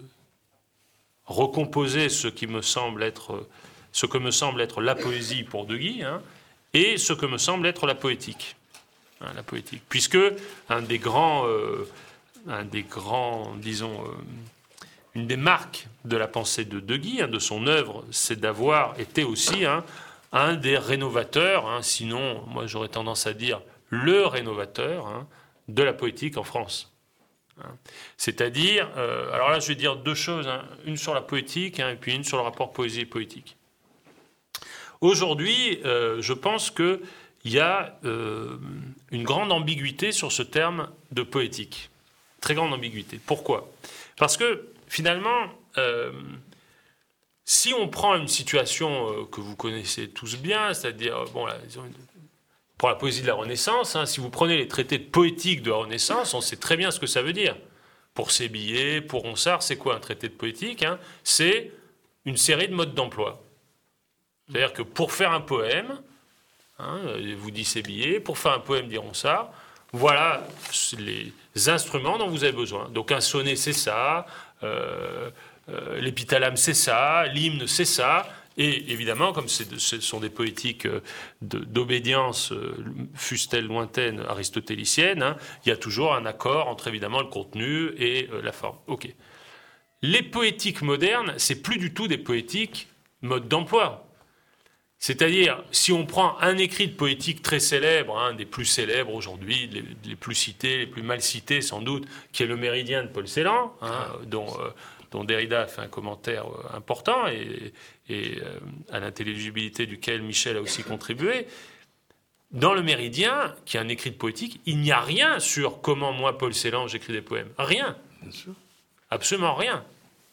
recomposer ce qui me semble être, ce que me semble être la poésie pour De Guy, hein, et ce que me semble être la poétique. Hein, la poétique. Puisque un des grands, euh, un des grands, disons, euh, une des marques de la pensée de De Guy, hein, de son œuvre, c'est d'avoir été aussi hein, un des rénovateurs, hein, sinon, moi j'aurais tendance à dire le rénovateur hein, de la poétique en France. Hein. C'est-à-dire, euh, alors là je vais dire deux choses, hein, une sur la poétique hein, et puis une sur le rapport poésie et politique. Aujourd'hui, euh, je pense qu'il y a euh, une grande ambiguïté sur ce terme de poétique. Très grande ambiguïté. Pourquoi ? Parce que finalement, euh, si on prend une situation euh, que vous connaissez tous bien, c'est-à-dire, bon, là, disons, pour la poésie de la Renaissance, hein, si vous prenez les traités de poétique de la Renaissance, on sait très bien ce que ça veut dire. Pour Sébillet, pour Ronsard, c'est quoi un traité de poétique hein ? C'est une série de modes d'emploi. C'est-à-dire que pour faire un poème, hein, vous dit Sébillet, pour faire un poème, dit Ronsard, voilà les instruments dont vous avez besoin. Donc un sonnet, c'est ça, euh, euh, l'épithalame, c'est ça, l'hymne, c'est ça. Et évidemment, comme c'est de, ce sont des poétiques de, d'obédience, euh, fussent-elles lointaines, aristotéliciennes, hein, il y a toujours un accord entre évidemment le contenu et euh, la forme. Ok. Les poétiques modernes, c'est plus du tout des poétiques mode d'emploi. C'est-à-dire, si on prend un écrit de poétique très célèbre, un hein, des plus célèbres aujourd'hui, les, les plus cités, les plus mal cités sans doute, qui est le Méridien de Paul Celan, hein, dont, euh, dont Derrida a fait un commentaire euh, important et, et euh, à l'intelligibilité duquel Michel a aussi contribué. Dans le Méridien, qui est un écrit de poétique, il n'y a rien sur comment moi, Paul Celan, j'écris des poèmes. Rien. Bien sûr. Absolument rien.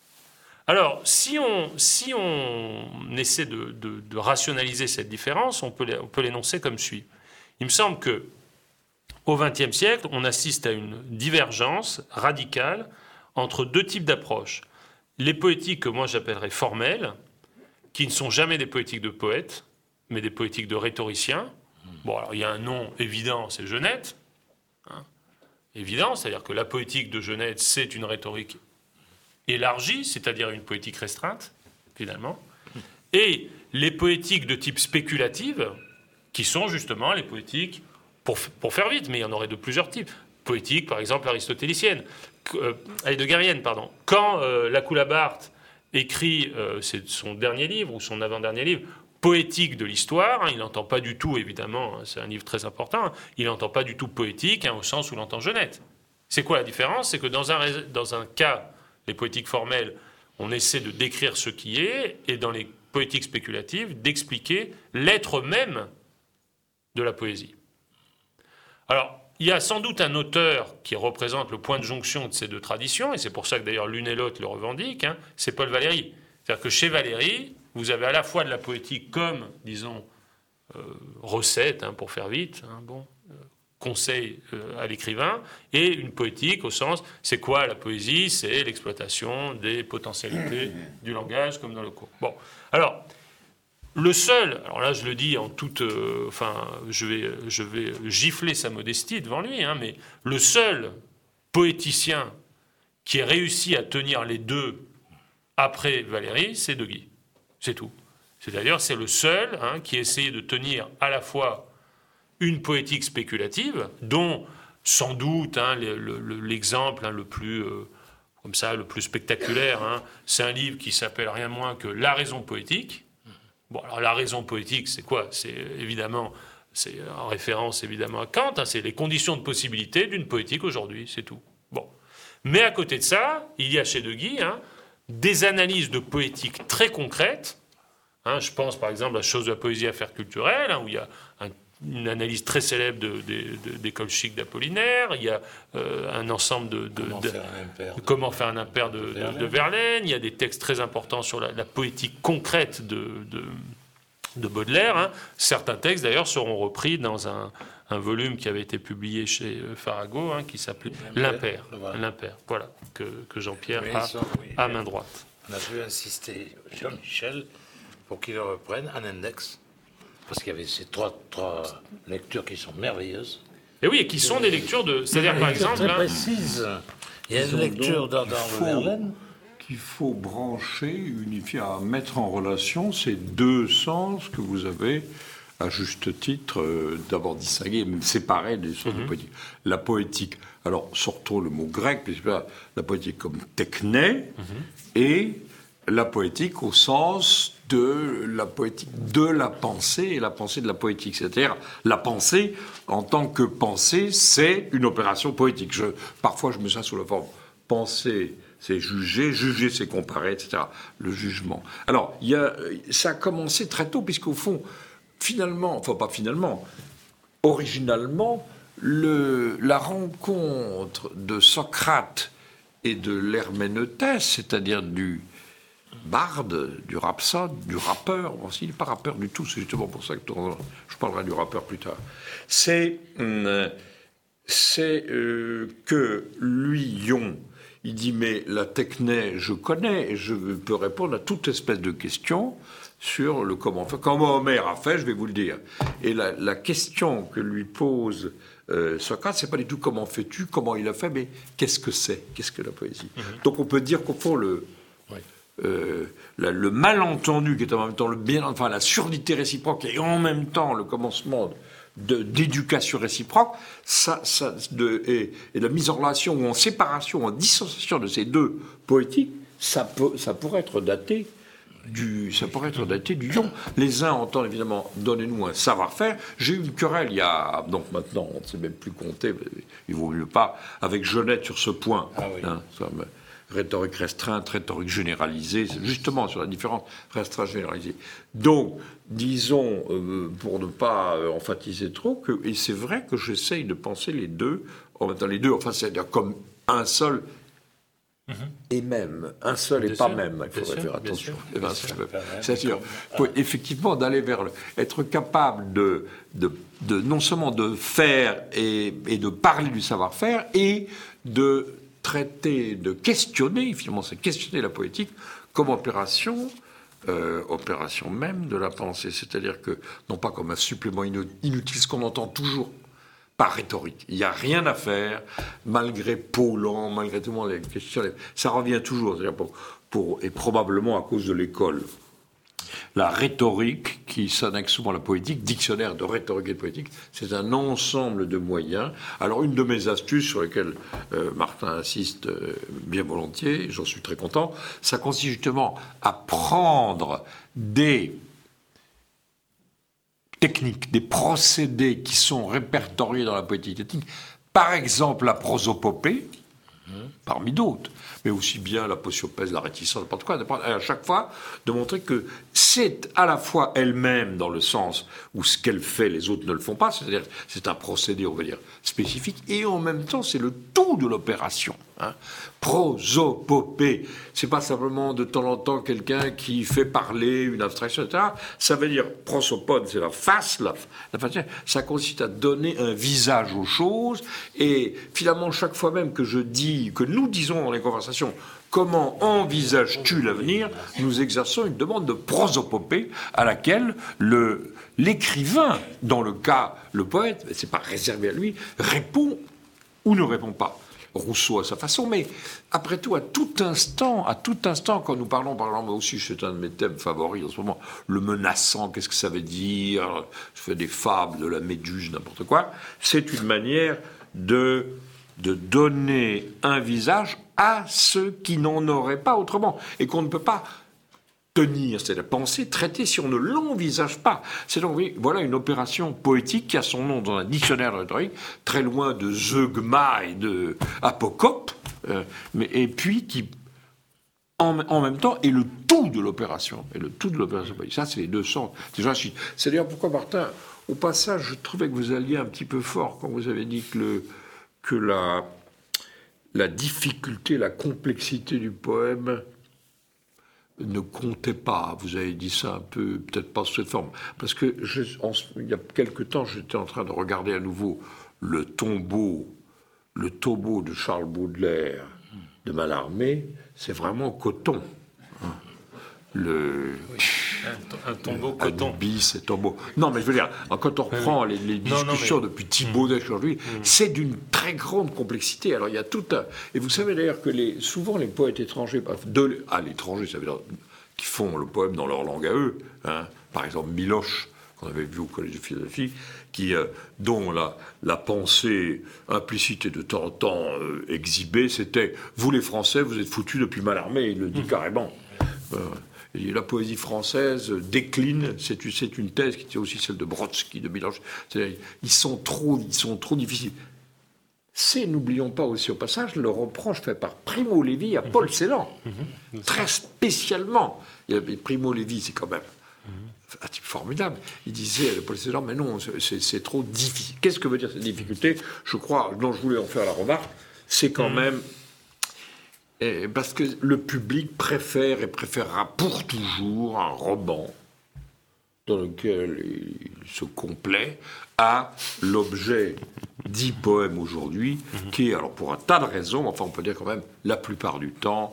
Alors, si on, si on essaie de, de, de rationaliser cette différence, on peut, on peut l'énoncer comme suit. Il me semble qu'au vingtième siècle, on assiste à une divergence radicale entre deux types d'approches. Les poétiques que moi j'appellerais formelles, qui ne sont jamais des poétiques de poètes, mais des poétiques de rhétoriciens. Bon, alors il y a un nom évident, c'est Genette. Hein, évident, c'est-à-dire que la poétique de Genette, c'est une rhétorique élargie, c'est-à-dire une poétique restreinte, finalement, et les poétiques de type spéculative, qui sont justement les poétiques, pour, pour faire vite, mais il y en aurait de plusieurs types, poétiques, par exemple, aristotéliciennes, euh, heideggeriennes, pardon. Quand euh, la Coulabart écrit, euh, c'est son dernier livre, ou son avant-dernier livre, poétique de l'histoire, hein, il n'entend pas du tout, évidemment, hein, c'est un livre très important, hein, il n'entend pas du tout poétique, hein, au sens où l'entend Genette. C'est quoi la différence ? C'est que dans un, dans un cas, les poétiques formelles, on essaie de décrire ce qui est, et dans les poétiques spéculatives, d'expliquer l'être même de la poésie. Alors, il y a sans doute un auteur qui représente le point de jonction de ces deux traditions, et c'est pour ça que d'ailleurs l'une et l'autre le revendiquent, hein, c'est Paul Valéry. C'est-à-dire que chez Valéry, vous avez à la fois de la poétique comme, disons, euh, recette, hein, pour faire vite, hein, bon, euh, conseil euh, à l'écrivain, et une poétique au sens, c'est quoi la poésie ? C'est l'exploitation des potentialités du langage, comme dans le cours. Bon, alors, le seul, alors là je le dis en toute, euh, enfin, je vais, je vais gifler sa modestie devant lui, hein, mais le seul poéticien qui ait réussi à tenir les deux après Valéry, c'est De Guy. C'est tout. C'est-à-dire, c'est le seul hein, qui a essayé de tenir à la fois une poétique spéculative, dont sans doute hein, le, le, l'exemple hein, le plus euh, comme ça, le plus spectaculaire, hein, c'est un livre qui s'appelle rien moins que La raison poétique. Bon, alors la raison poétique, c'est quoi ? C'est évidemment, c'est en référence évidemment à Kant, hein, c'est les conditions de possibilité d'une poétique aujourd'hui, c'est tout. Bon, mais à côté de ça, il y a chez De Guy hein, des analyses de poétique très concrètes. Hein, je pense par exemple à la chose de la poésie à faire culturelle, hein, où il y a un, une analyse très célèbre de, de, de, d'école chic d'Apollinaire, il y a euh, un ensemble de, de, comment, de, faire un impair de, comment faire un impair de, de, Verlaine. de, de Verlaine, il y a des textes très importants sur la, la poétique concrète de, de, de Baudelaire. Hein. Certains textes d'ailleurs seront repris dans un, un volume qui avait été publié chez Farago, hein, qui s'appelait L'Impair. L'Impair, voilà, que, que Jean-Pierre oui, a ça, oui. à main droite. On a dû insister, Jean-Michel, pour qu'il le reprenne en index, parce qu'il y avait ces trois, trois lectures qui sont merveilleuses. Et oui, et qui sont des lectures de... C'est-à-dire, par exemple... Très Là, précises. Il y a une lecture dans, dans le Verlaine. Qu'il faut brancher, unifier, à mettre en relation ces deux sens que vous avez, à juste titre, euh, d'abord distinguer, même séparer des sens Mm-hmm. de poétique. La poétique, alors sortons le mot grec, puisque là, la poétique comme techné, Mm-hmm. et la poétique au sens de la poétique de la pensée et la pensée de la poétique. C'est-à-dire, la pensée, en tant que pensée, c'est une opération poétique. Je, parfois, je me sens sous la forme penser, c'est juger, juger, c'est comparer, et cetera. Le jugement. Alors, il y a, ça a commencé très tôt, puisqu'au fond, finalement, enfin pas finalement, originalement, le, la rencontre de Socrate et de l'Herméneutès, c'est-à-dire du barde, du rhapsode, du rappeur, bon, il n'est pas rappeur du tout, c'est justement pour ça que je parlerai du rappeur plus tard, c'est, euh, c'est euh, que lui, Ion, il dit, mais la techné, je connais, et je peux répondre à toute espèce de questions sur le comment faire. Comment Homère a fait, je vais vous le dire. Et la, la question que lui pose euh, Socrate, c'est pas du tout comment fais-tu, comment il a fait, mais qu'est-ce que c'est, qu'est-ce que la poésie. Mm-hmm. Donc on peut dire qu'au fond, le, oui. euh, la, le malentendu, qui est en même temps le bien, enfin la surdité réciproque, et en même temps le commencement de, d'éducation réciproque, ça, ça, de, et, et la mise en relation ou en séparation, en dissociation de ces deux poétiques, ça, peut, ça pourrait être daté du, ça pourrait être daté du Ion. Les uns entendent évidemment, donnez-nous un savoir-faire. J'ai eu une querelle il y a, donc maintenant, on ne sait même plus compter, il vaut mieux pas, avec Genette sur ce point. Ah oui. Hein, ça, rhétorique restreinte, rhétorique généralisée, c'est justement sur la différence restreinte généralisée. Donc, disons, euh, pour ne pas euh, emphatiser trop, que, et c'est vrai que j'essaye de penser les deux, en même temps les deux, enfin c'est-à-dire comme un seul mm-hmm. et même, un seul bien et sûr, pas même, il faudrait sûr, faire attention. Sûr, ben, sûr, c'est-à-dire, ah. effectivement, d'aller vers le, être capable de, de, de non seulement de faire et, et de parler du savoir-faire, et de traiter, de questionner, finalement c'est questionner la poétique comme opération, euh, opération même de la pensée, c'est-à-dire que, non pas comme un supplément inutile, ce qu'on entend toujours par rhétorique. Il n'y a rien à faire, malgré Paulan, malgré tout le monde, les questions, ça revient toujours, c'est-à-dire pour, pour, et probablement à cause de l'école. La rhétorique, qui s'annexe souvent à la poétique, dictionnaire de rhétorique et de poétique, c'est un ensemble de moyens. Alors, une de mes astuces sur lesquelles euh, Martin insiste euh, bien volontiers, j'en suis très content, ça consiste justement à prendre des techniques, des procédés qui sont répertoriés dans la poétique technique, par exemple la prosopopée, mmh. parmi d'autres, mais aussi bien la posiopèse, la réticence, n'importe quoi, n'importe, à chaque fois, de montrer que c'est à la fois elle-même dans le sens où ce qu'elle fait, les autres ne le font pas, c'est-à-dire c'est un procédé, on va dire, spécifique, et en même temps, c'est le tout de l'opération. Hein. Prosopopée, c'est pas simplement de temps en temps quelqu'un qui fait parler une abstraction, et cetera. Ça veut dire, prosopode, c'est la face, la, la face, ça consiste à donner un visage aux choses, et finalement, chaque fois même que je dis, que nous disons dans les conversations, comment envisages-tu l'avenir, nous exerçons une demande de prosopopée à laquelle le, l'écrivain, dans le cas, le poète, c'est pas réservé à lui, répond ou ne répond pas. Rousseau à sa façon, mais après tout, à tout instant, à tout instant, quand nous parlons, par exemple, aussi, c'est un de mes thèmes favoris en ce moment, le menaçant, qu'est-ce que ça veut dire, je fais des fables de la méduse, n'importe quoi, c'est une manière de, de donner un visage à ceux qui n'en auraient pas autrement, et qu'on ne peut pas tenir, c'est la pensée, traiter si on ne l'envisage pas. C'est donc, oui, voilà une opération poétique qui a son nom dans un dictionnaire de rhétorique, très loin de zeugma et de apocope, euh, mais, et puis qui, en, en même temps, est le tout de l'opération. Et le tout de l'opération poétique. Ça, c'est les deux sens. Déjà, c'est d'ailleurs pourquoi, Martin, au passage, je trouvais que vous alliez un petit peu fort quand vous avez dit que, le, que la, la difficulté, la complexité du poème ne comptait pas. Vous avez dit ça un peu, peut-être pas sous cette forme. Parce que, je, en, il y a quelque temps, j'étais en train de regarder à nouveau le tombeau, le tombeau de Charles Baudelaire de Mallarmé. C'est vraiment coton. Hein. le un, un tombeau coton. Anubis et tombeau. Non, mais je veux dire, quand on reprend les, les discussions non, non, mais... depuis Thibaudet aujourd'hui, mmh. c'est d'une très grande complexité. Alors il y a tout un... Et vous savez d'ailleurs que les, souvent les poètes étrangers, de, à l'étranger, ça veut dire qui font le poème dans leur langue à eux, hein, par exemple Miloche, qu'on avait vu au Collège de philosophie, qui, euh, dont la, la pensée implicite et de temps en temps euh, exhibée, c'était « Vous les Français, vous êtes foutus depuis Mallarmé », il le dit mmh. carrément. Euh, et la poésie française décline, c'est, c'est une thèse qui était aussi celle de Brodsky, de Miloche. Ils sont trop, ils sont trop difficiles. C'est, n'oublions pas aussi au passage, le reproche fait par Primo Levi à Paul Celan, mmh. très spécialement. Primo Levi, c'est quand même un type formidable. Il disait, Paul Celan, mais non, c'est, c'est trop difficile. Qu'est-ce que veut dire cette difficulté ? Je crois, dont je voulais en faire la remarque, c'est quand mmh. même... Et parce que le public préfère et préférera pour toujours un roman dans lequel il se complaît à l'objet dit poème aujourd'hui, mmh. qui est, alors pour un tas de raisons, enfin on peut dire quand même, la plupart du temps,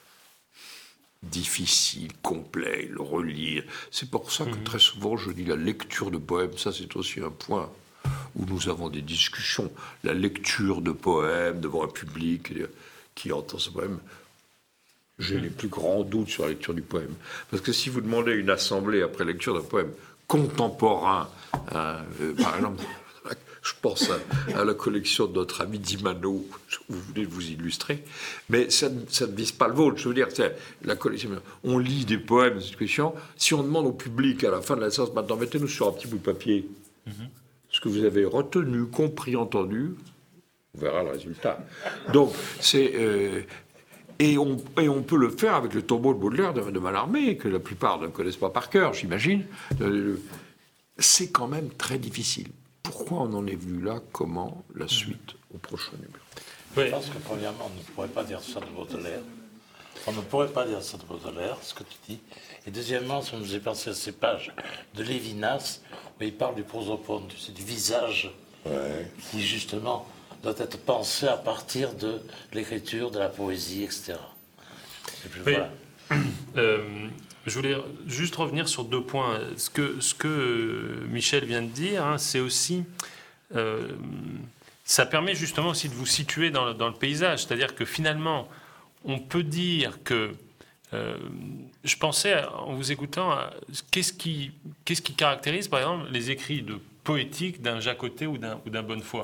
difficile, complet, le relire. C'est pour ça que mmh. très souvent je dis la lecture de poèmes, ça c'est aussi un point où nous avons des discussions. La lecture de poèmes devant un public qui entend ce poème, j'ai mmh. les plus grands doutes sur la lecture du poème. Parce que si vous demandez une assemblée après lecture d'un poème contemporain, hein, euh, par exemple, je pense à, à la collection de notre ami Dimano, vous venez de vous illustrer, mais ça, ça ne vise pas le vôtre. Je veux dire, c'est la collection, on lit des poèmes, des discussions. Si on demande au public à la fin de la séance, maintenant mettez-nous sur un petit bout de papier mmh. ce que vous avez retenu, compris, entendu, on verra le résultat. Donc, c'est... Euh, et, on, et on peut le faire avec le tombeau de Baudelaire de, de Mallarmé, que la plupart ne connaissent pas par cœur, j'imagine. Euh, c'est quand même très difficile. Pourquoi on en est venu là ? Comment ? La suite au prochain numéro. Oui. Je pense que premièrement, on ne pourrait pas dire ça de Baudelaire. On ne pourrait pas dire ça de Baudelaire, ce que tu dis. Et deuxièmement, ça nous faisait penser à ces pages de Lévinas, où il parle du prosopone, c'est du visage, ouais. qui justement doit être pensé à partir de l'écriture, de la poésie, et cetera. Et puis, oui. voilà. Euh, je voulais juste revenir sur deux points. Ce que, ce que Michel vient de dire, hein, c'est aussi... Euh, ça permet justement aussi de vous situer dans le, dans le paysage. C'est-à-dire que finalement, on peut dire que... Euh, je pensais, en vous écoutant, à, qu'est-ce qui, qu'est-ce qui caractérise, par exemple, les écrits de poétique d'un Jacotet ou d'un, ou d'un Bonnefoy.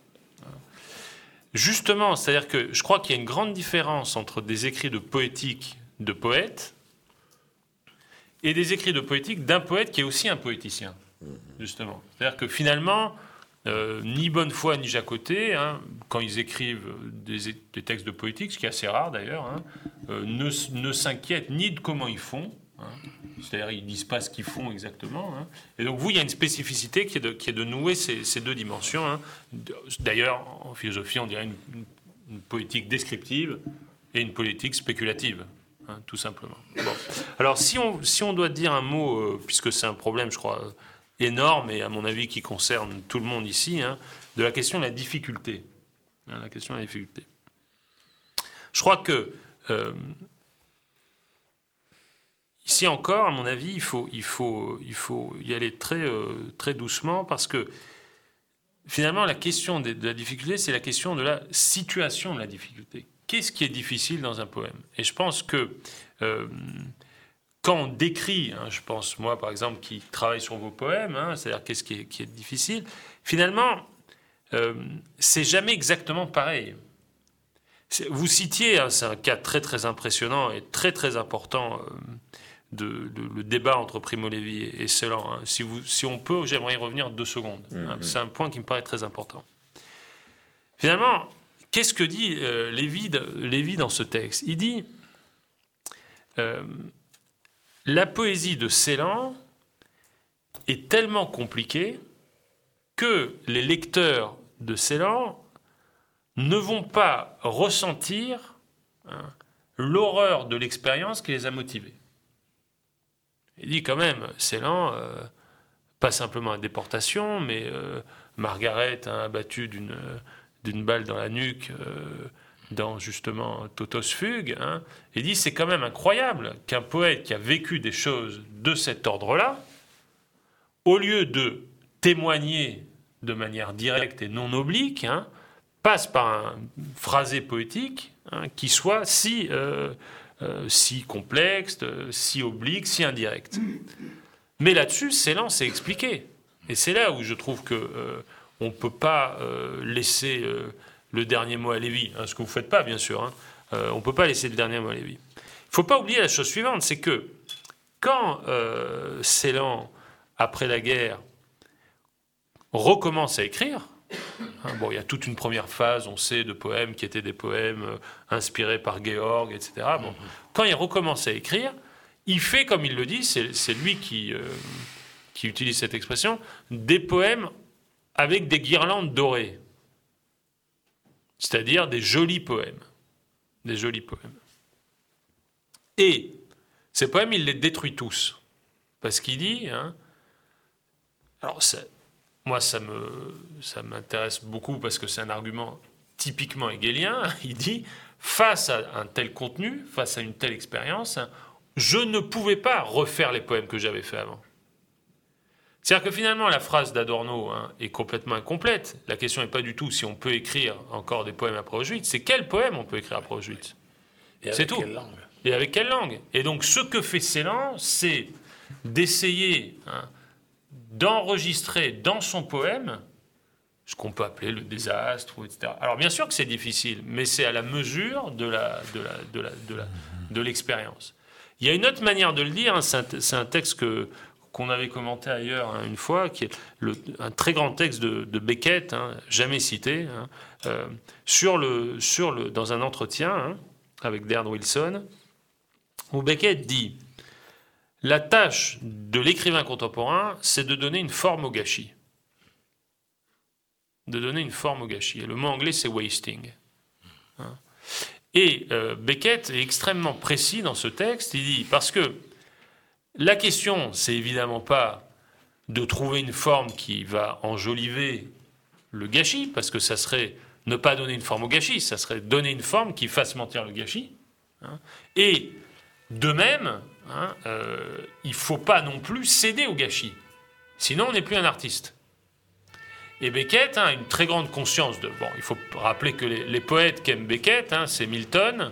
Justement, c'est-à-dire que je crois qu'il y a une grande différence entre des écrits de poétique de poète et des écrits de poétique d'un poète qui est aussi un poéticien, justement. C'est-à-dire que finalement, euh, ni Bonnefoy ni Jacotet, hein, quand ils écrivent des, des textes de poétique, ce qui est assez rare d'ailleurs, hein, euh, ne, ne s'inquiètent ni de comment ils font, hein, c'est-à-dire ils ne disent pas ce qu'ils font exactement. Hein. Et donc vous, il y a une spécificité qui est de, qui est de nouer ces, ces deux dimensions. Hein. D'ailleurs, en philosophie, on dirait une, une, une poétique descriptive et une politique spéculative, hein, tout simplement. Bon. Alors si on, si on doit dire un mot, euh, puisque c'est un problème, je crois, énorme, et à mon avis qui concerne tout le monde ici, hein, de la question de la difficulté. Hein, la question de la difficulté. Je crois que... Euh, Ici encore, à mon avis, il faut, il faut, il faut y aller très, euh, très doucement parce que finalement, la question de, de la difficulté, c'est la question de la situation de la difficulté. Qu'est-ce qui est difficile dans un poème ? Et je pense que euh, quand on décrit, hein, je pense moi par exemple qui travaille sur vos poèmes, hein, c'est-à-dire qu'est-ce qui est, qui est difficile, finalement, euh, c'est jamais exactement pareil. Vous citiez, hein, c'est un cas très très impressionnant et très très important. Euh, De, de, le débat entre Primo Levi et, et Celan. Hein. Si, vous, si on peut, j'aimerais y revenir deux secondes. Hein. Mm-hmm. C'est un point qui me paraît très important. Finalement, qu'est-ce que dit euh, Lévi, Lévi dans ce texte ? Il dit euh, la poésie de Celan est tellement compliquée que les lecteurs de Celan ne vont pas ressentir hein, l'horreur de l'expérience qui les a motivés. Il dit quand même, Celan, euh, pas simplement à déportation, mais euh, Margaret hein, abattue d'une, d'une balle dans la nuque, euh, dans justement Totos Fugue, hein, il dit c'est quand même incroyable qu'un poète qui a vécu des choses de cet ordre-là, au lieu de témoigner de manière directe et non oblique, hein, passe par un phrasé poétique hein, qui soit si, euh, euh, si complexe, si oblique, si indirect. Mais là-dessus, Celan s'est expliqué. Et c'est là où je trouve qu'on euh, ne peut pas euh, laisser euh, le dernier mot à Lévy, hein, ce que vous ne faites pas, bien sûr. Hein. Euh, on ne peut pas laisser le dernier mot à Lévy. Il ne faut pas oublier la chose suivante, c'est que quand euh, Celan, après la guerre, recommence à écrire, hein, bon, il y a toute une première phase, on sait, de poèmes qui étaient des poèmes euh, inspirés par Georg, et cetera. Bon, quand il recommence à écrire, il fait, comme il le dit, c'est, c'est lui qui, euh, qui utilise cette expression, des poèmes avec des guirlandes dorées. C'est-à-dire des jolis poèmes. Des jolis poèmes. Et ces poèmes, il les détruit tous. Parce qu'il dit... Hein, alors, ça, moi, ça, me, ça m'intéresse beaucoup parce que c'est un argument typiquement hegelien. Il dit, face à un tel contenu, face à une telle expérience, je ne pouvais pas refaire les poèmes que j'avais faits avant. C'est-à-dire que finalement, la phrase d'Adorno hein, est complètement incomplète. La question n'est pas du tout si on peut écrire encore des poèmes après Auschwitz, c'est quel poème on peut écrire après Auschwitz. Et c'est tout. Quelle langue. Et avec quelle langue. Et donc, ce que fait Celan, c'est d'essayer hein, d'enregistrer dans son poème ce qu'on peut appeler le désastre, et cetera. Alors, bien sûr que c'est difficile, mais c'est à la mesure de, la, de, la, de, la, de, la, de l'expérience. Il y a une autre manière de le dire, hein, c'est, un, c'est un texte que... qu'on avait commenté ailleurs hein, une fois, qui est le, un très grand texte de, de Beckett, hein, jamais cité, hein, euh, sur le, sur le, dans un entretien hein, avec Dern Wilson, où Beckett dit « La tâche de l'écrivain contemporain, c'est de donner une forme au gâchis. » De donner une forme au gâchis. Et le mot anglais, c'est « wasting hein. ». Et euh, Beckett est extrêmement précis dans ce texte, il dit « Parce que la question, c'est évidemment pas de trouver une forme qui va enjoliver le gâchis, parce que ça serait ne pas donner une forme au gâchis, ça serait donner une forme qui fasse mentir le gâchis. Hein. Et de même, hein, euh, il ne faut pas non plus céder au gâchis. Sinon, on n'est plus un artiste. Et Beckett a hein, une très grande conscience de... Bon, il faut rappeler que les, les poètes qu'aime Beckett, hein, c'est Milton,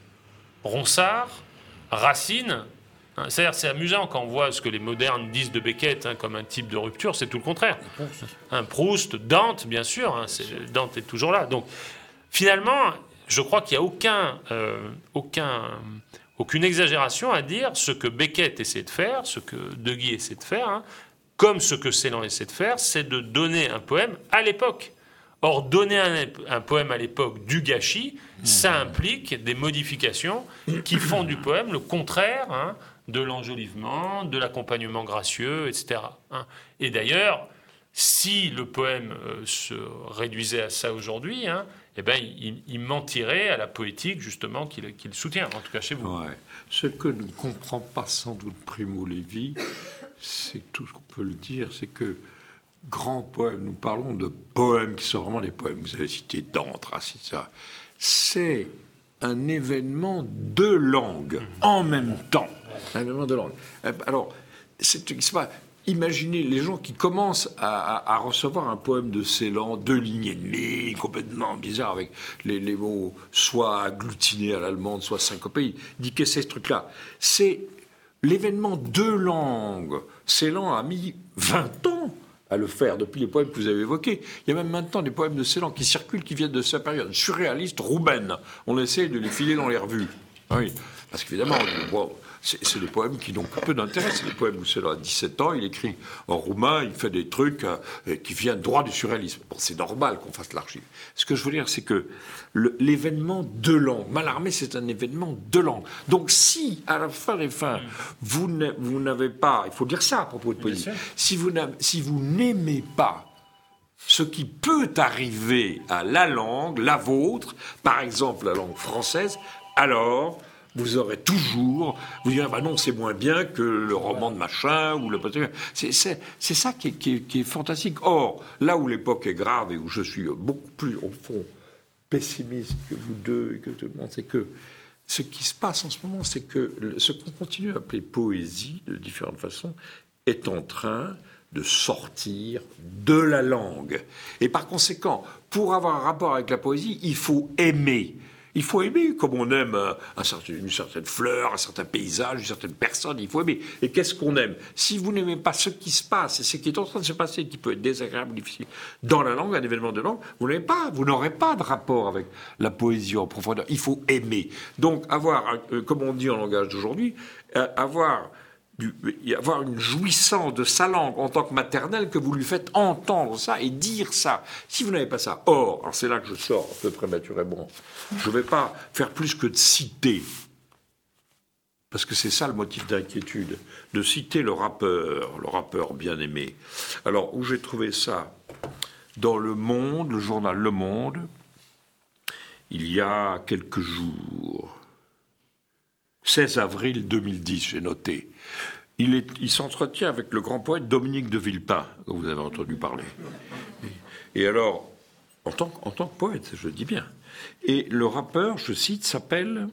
Ronsard, Racine... C'est-à-dire, c'est amusant quand on voit ce que les modernes disent de Beckett hein, comme un type de rupture, c'est tout le contraire. Un Proust, Dante, bien sûr, hein, c'est, Dante est toujours là. Donc, finalement, je crois qu'il n'y a aucun, euh, aucun, aucune exagération à dire ce que Beckett essaie de faire, ce que De Guy essaie de faire, hein, comme ce que Celan essaie de faire, c'est de donner un poème à l'époque. Or, donner un, un poème à l'époque du gâchis, ça implique des modifications qui font du poème le contraire hein, de l'enjolivement, de l'accompagnement gracieux, et cetera. Hein. Et d'ailleurs, si le poème euh, se réduisait à ça aujourd'hui, hein, eh ben, il, il mentirait à la poétique justement qu'il, qu'il soutient, en tout cas chez vous. Ouais. Ce que ne comprend pas sans doute Primo Levi, c'est tout ce qu'on peut le dire, c'est que grand poème, nous parlons de poèmes qui sont vraiment des poèmes, vous avez cité Dante, Racine, ça. C'est un événement de langue en même temps. Un événement de langue. Alors, c'est, c'est pas, imaginez les gens qui commencent à, à, à recevoir un poème de Celan, deux lignes et demie, complètement bizarre, avec les, les mots soit agglutinés à l'allemande, soit syncopés. Il dit qu'est-ce que c'est ce truc-là ? C'est l'événement de langue. Celan a mis vingt ans à le faire, depuis les poèmes que vous avez évoqués. Il y a même maintenant des poèmes de Celan qui circulent, qui viennent de sa période surréaliste roumaine. On essaie de les filer dans les revues. Oui, parce qu'évidemment, bon, c'est, c'est des poèmes qui n'ont que peu d'intérêt. C'est des poèmes où Celan a dix-sept ans, il écrit en roumain, il fait des trucs euh, qui viennent droit du surréalisme. Bon, c'est normal qu'on fasse l'archive. Ce que je veux dire, c'est que le, l'événement de langue, Mallarmé, c'est un événement de langue. Donc si, à la fin des fins, vous, ne, vous n'avez pas, il faut dire ça à propos de poésie, si vous, si vous n'aimez pas ce qui peut arriver à la langue, la vôtre, par exemple la langue française, alors vous aurez toujours, vous direz, bah non, c'est moins bien que le roman de machin, ou le... C'est, c'est, c'est ça qui est, qui, est, qui est fantastique. Or, là où l'époque est grave et où je suis beaucoup plus, au fond, pessimiste que vous deux et que tout le monde, c'est que ce qui se passe en ce moment, c'est que ce qu'on continue à appeler poésie, de différentes façons, est en train de sortir de la langue. Et par conséquent, pour avoir un rapport avec la poésie, il faut aimer. Il faut aimer comme on aime un certain, une certaine fleur, un certain paysage, une certaine personne, il faut aimer. Et qu'est-ce qu'on aime? Si vous n'aimez pas ce qui se passe et ce qui est en train de se passer, qui peut être désagréable, difficile, dans la langue, un événement de langue, vous n'aimez pas, vous n'aurez pas de rapport avec la poésie en profondeur. Il faut aimer. Donc avoir, comme on dit en langage d'aujourd'hui, avoir... Du, avoir une jouissance de sa langue en tant que maternelle, que vous lui faites entendre ça et dire ça. Si vous n'avez pas ça, or, alors c'est là que je sors un peu prématurément, je ne vais pas faire plus que de citer, parce que c'est ça le motif d'inquiétude, de citer le rappeur, le rappeur bien aimé. Alors, où j'ai trouvé ça? Dans Le Monde, le journal Le Monde, il y a quelques jours, seize avril deux mille dix, j'ai noté. Il, est, il s'entretient avec le grand poète Dominique de Villepin, dont vous avez entendu parler. Et alors, en tant, en tant que poète, je le dis bien. Et le rappeur, je cite, s'appelle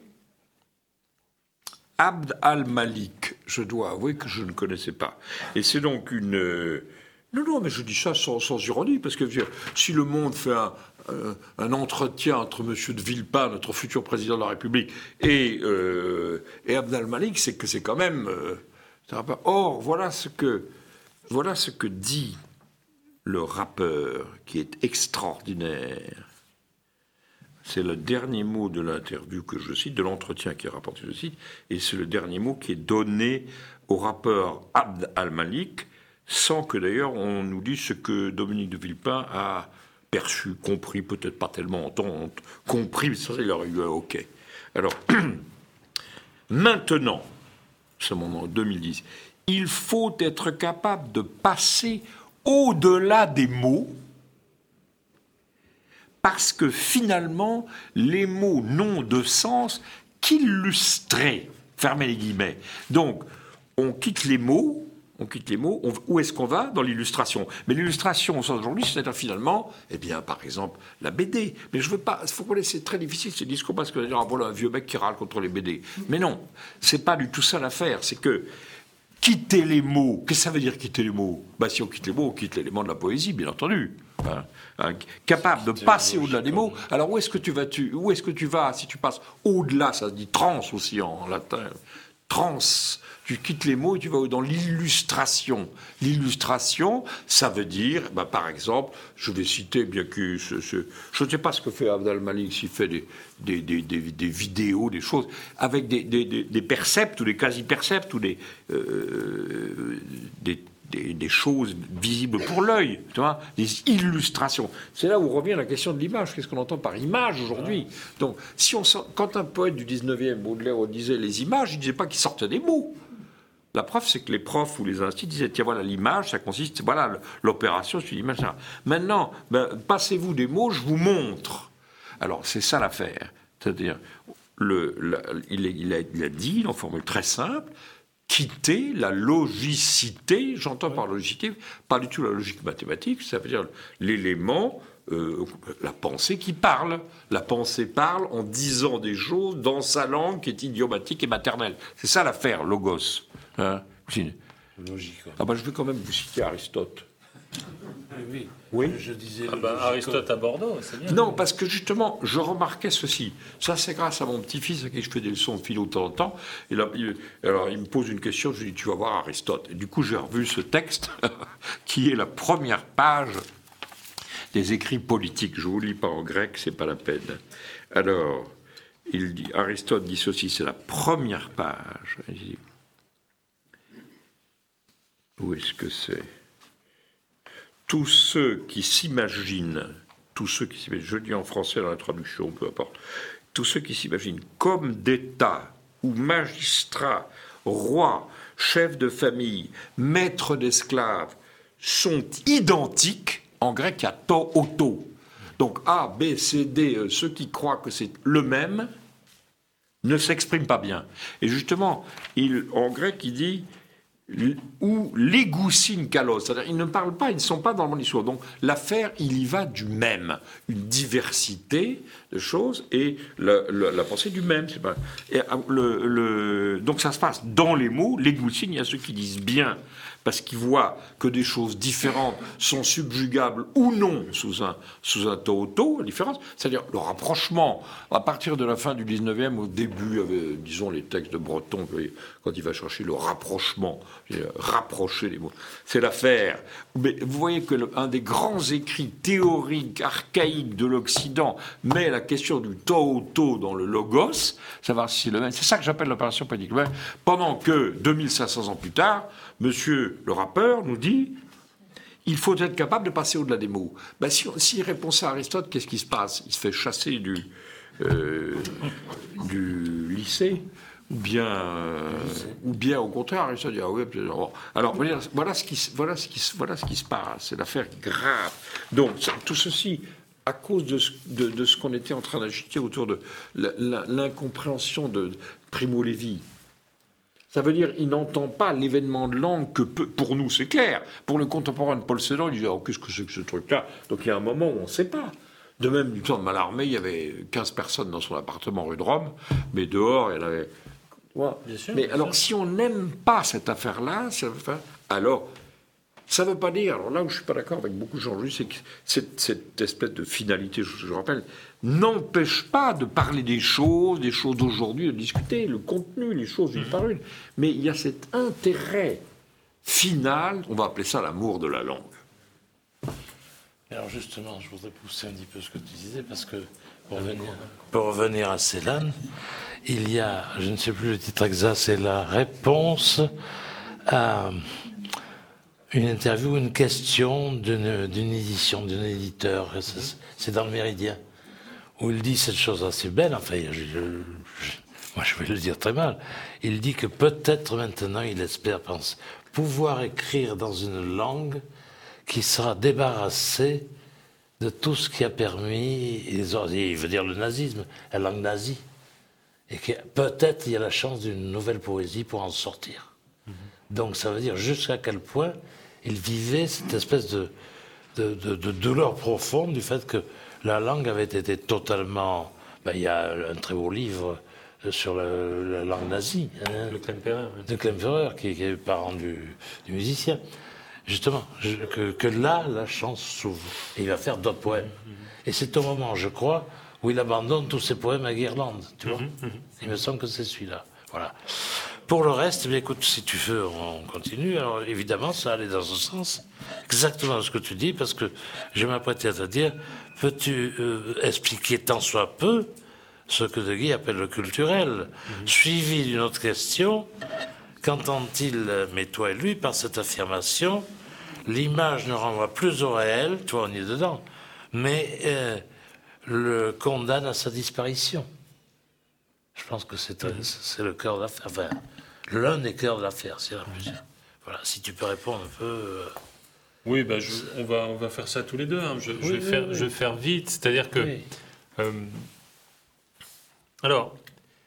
Abd al-Malik. Je dois avouer que je ne connaissais pas. Et c'est donc une... Non, non, mais je dis ça sans, sans ironie, parce que si Le Monde fait un... Euh, un entretien entre M. de Villepin, notre futur président de la République, et, euh, et Abd al-Malik, c'est que c'est quand même... Euh, Or, voilà ce, que, voilà ce que dit le rappeur, qui est extraordinaire. C'est le dernier mot de l'interview que je cite, de l'entretien qui est rapporté, je cite, et c'est le dernier mot qui est donné au rappeur Abd al-Malik, sans que d'ailleurs on nous dise ce que Dominique de Villepin a perçu, compris, peut-être pas tellement entendu, compris, mais ça, il aurait eu un OK. Alors, maintenant, ce moment, en deux mille dix, il faut être capable de passer au-delà des mots, parce que finalement, les mots n'ont de sens qu'illustrés. Fermez les guillemets. Donc, on quitte les mots. On quitte les mots, on, où est-ce qu'on va? Dans l'illustration. Mais l'illustration, au sens d'aujourd'hui, c'est finalement, eh bien, par exemple, la B D. Mais je veux pas, il faut qu'on laisse, c'est très difficile ce discours, parce que dire, ah, voilà, un vieux mec qui râle contre les B D. Mais non, c'est pas du tout ça l'affaire. C'est que quitter les mots, qu'est-ce que ça veut dire quitter les mots? Bah, si on quitte les mots, on quitte l'élément de la poésie, bien entendu. Hein, hein, capable de passer au-delà des mots. Alors où est-ce que tu vas, tu, où est-ce que tu vas si tu passes au-delà? Ça se dit trans aussi en latin. Trans. Tu quittes les mots et tu vas dans l'illustration. L'illustration, ça veut dire, bah, par exemple, je vais citer, bien que ce, ce, je ne sais pas ce que fait Abd al-Malik, s'il fait des, des, des, des, des vidéos, des choses, avec des, des, des, des percepts ou des quasi-percepts ou des, euh, des, des, des choses visibles pour l'œil, tu vois, des illustrations. C'est là où revient la question de l'image. Qu'est-ce qu'on entend par image aujourd'hui? Donc, si on sent, quand un poète du dix-neuvième, Baudelaire, disait les images, il ne disait pas qu'il sortait des mots. La preuve, c'est que les profs ou les instituts disaient, tiens, voilà, l'image, ça consiste, voilà, l'opération, c'est l'image. Maintenant, ben, passez-vous des mots, je vous montre. Alors, c'est ça l'affaire. C'est-à-dire, le, la, il, il, a, il a dit, en formule très simple, quitter la logicité, j'entends par logicité, pas du tout la logique mathématique, ça veut dire l'élément, euh, la pensée qui parle. La pensée parle en disant des choses dans sa langue qui est idiomatique et maternelle. C'est ça l'affaire, logos. Hein, logique. Ah ben, je vais quand même vous citer Aristote. Oui, oui. Je disais ah ben, Aristote à Bordeaux, c'est bien. Non, parce que justement, je remarquais ceci. Ça, c'est grâce à mon petit-fils à qui je fais des leçons de philo de temps en temps. Et là, il, alors, il me pose une question, je lui dis, tu vas voir Aristote. Et du coup, j'ai revu ce texte, qui est la première page des écrits politiques. Je ne vous lis pas en grec, c'est pas la peine. Alors, il dit, Aristote dit ceci, c'est la première page. Il dit, où est-ce que c'est? Tous ceux qui s'imaginent, tous ceux qui s'imaginent, je dis en français dans la traduction, peu importe, tous ceux qui s'imaginent comme d'État ou magistrats, rois, chefs de famille, maîtres d'esclaves, sont identiques. En grec, il y a to, auto. Donc A, B, C, D, ceux qui croient que c'est le même, ne s'expriment pas bien. Et justement, il, en grec, il dit ou l'égoussine Kalos. C'est-à-dire, ils ne parlent pas, ils ne sont pas dans le monde histoire. Donc, l'affaire, il y va du même. Une diversité de choses et le, le, la pensée du même. C'est pas, et le, le, donc, ça se passe dans les mots. L'égoussine, il y a ceux qui disent bien, parce qu'ils voient que des choses différentes sont subjugables ou non sous un, sous un taux-taux, la différence. C'est-à-dire, le rapprochement, à partir de la fin du dix-neuvième, au début, avec, disons, les textes de Breton, quand il va chercher le rapprochement, rapprocher les mots. C'est l'affaire. Mais vous voyez que le, un des grands écrits théoriques, archaïques de l'Occident met la question du taux-taux dans le logos, savoir si c'est le même. C'est ça que j'appelle l'opération panique. Pendant que, deux mille cinq cents ans plus tard, monsieur le rappeur nous dit il faut être capable de passer au-delà des mots. Ben, si, s'il répond ça à Aristote, qu'est-ce qui se passe? Il se fait chasser du, euh, du lycée. Ou bien, euh, ou bien au contraire, il se dit ah oui, alors voilà ce qui, voilà ce qui, voilà ce qui se passe, c'est l'affaire grave. Donc tout ceci à cause de ce, de, de ce qu'on était en train d'agiter autour de l'incompréhension de Primo Levi. Ça veut dire il n'entend pas l'événement de langue que peu, pour nous c'est clair. Pour le contemporain de Paul Celan, il dit oh, qu'est-ce que c'est que ce truc-là? Donc il y a un moment où on ne sait pas. De même, du temps de Mallarmé, il y avait quinze personnes dans son appartement rue de Rome, mais dehors, il y en avait. Ouais. Bien sûr, mais bien alors, sûr. Si on n'aime pas cette affaire-là, ça veut faire, alors, ça ne veut pas dire, alors là où je ne suis pas d'accord avec beaucoup de gens, c'est que cette, cette espèce de finalité, je, je rappelle, n'empêche pas de parler des choses, des choses d'aujourd'hui, de discuter, le contenu, les choses une par une. Mais il y a cet intérêt final, on va appeler ça l'amour de la langue. Alors justement, je voudrais pousser un petit peu ce que tu disais, parce que pour revenir, pour revenir à Celan, il y a, je ne sais plus le titre exact, c'est la réponse à une interview, une question d'une, d'une édition, d'un éditeur, c'est dans le Méridien, où il dit cette chose assez belle, enfin, je, je, je, moi je vais le dire très mal, il dit que peut-être maintenant, il espère pense, pouvoir écrire dans une langue qui sera débarrassée de tout ce qui a permis, il veut dire le nazisme, la langue nazie, et que peut-être il y a la chance d'une nouvelle poésie pour en sortir. Mm-hmm. Donc ça veut dire jusqu'à quel point il vivait cette espèce de, de, de, de douleur profonde du fait que la langue avait été totalement... Ben, il y a un très beau livre sur la, la langue nazie. Hein, le Klemperer. De Klemperer, qui, qui est parent du, du musicien. Justement, je, que, que là, la chance s'ouvre. Et il va faire d'autres poèmes. Mm-hmm. Et c'est au moment, je crois, où il abandonne tous ses poèmes à Guirlande. Tu vois, mm-hmm. Il me semble que c'est celui-là. Voilà. Pour le reste, bien, écoute, si tu veux, on continue. Alors, évidemment, ça allait dans ce sens. Exactement ce que tu dis, parce que je m'apprêtais à te dire, peux-tu euh, expliquer tant soit peu ce que De Guy appelle le culturel, mm-hmm. suivi d'une autre question. Qu'entend-il, mais toi et lui, par cette affirmation? L'image ne renvoie plus au réel, toi on y est dedans, mais euh, le condamne à sa disparition. Je pense que c'est, mmh. c'est le cœur de l'affaire, enfin, l'un des cœurs de l'affaire, c'est la plusieurs. Voilà, si tu peux répondre un peu... Euh, oui, bah, je, on, va, on va faire ça tous les deux, hein. je, oui, je, vais oui, faire, oui. je vais faire vite, c'est-à-dire que... Oui. Euh, alors...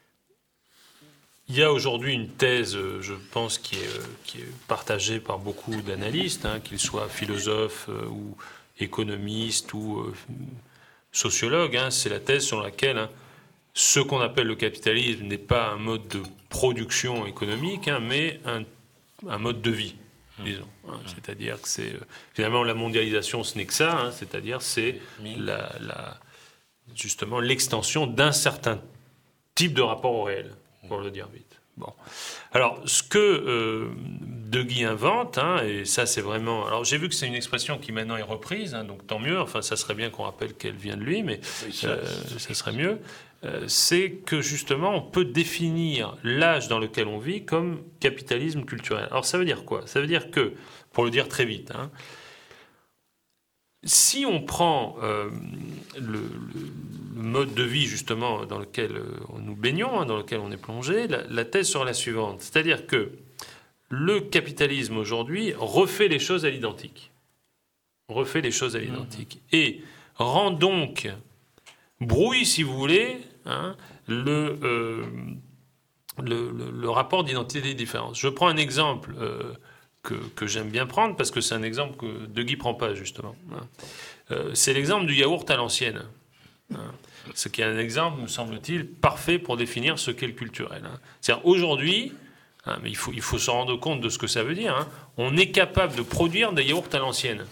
Il y a aujourd'hui une thèse, je pense, qui est, qui est partagée par beaucoup d'analystes, hein, qu'ils soient philosophes euh, ou économistes ou euh, sociologues. Hein, c'est la thèse selon laquelle hein, ce qu'on appelle le capitalisme n'est pas un mode de production économique, hein, mais un, un mode de vie, disons. Hein, c'est-à-dire que c'est finalement la mondialisation, ce n'est que ça. Hein, c'est-à-dire c'est la, la, justement l'extension d'un certain type de rapport au réel. Pour le dire vite. Bon. Alors, ce que euh, De Guy invente, hein, et ça c'est vraiment... Alors, j'ai vu que c'est une expression qui maintenant est reprise, hein, donc tant mieux, enfin ça serait bien qu'on rappelle qu'elle vient de lui, mais oui, ça, euh, ça serait mieux, euh, c'est que justement on peut définir l'âge dans lequel on vit comme capitalisme culturel. Alors ça veut dire quoi? Ça veut dire que, pour le dire très vite, hein, si on prend euh, le, le, le mode de vie justement dans lequel euh, nous baignons, hein, dans lequel on est plongé, la, la thèse sera la suivante. C'est-à-dire que le capitalisme aujourd'hui refait les choses à l'identique. Refait les choses à l'identique. Mmh. Et rend donc, brouille si vous voulez, hein, le, euh, le, le, le rapport d'identité et différence. Je prends un exemple euh, que, que j'aime bien prendre, parce que c'est un exemple que De Guy ne prend pas, justement. Euh, c'est l'exemple du yaourt à l'ancienne. Ce qui est un exemple, me semble-t-il, parfait pour définir ce qu'est le culturel. C'est-à-dire, aujourd'hui, hein, mais il faut, il faut se rendre compte de ce que ça veut dire, hein, on est capable de produire des yaourts à l'ancienne.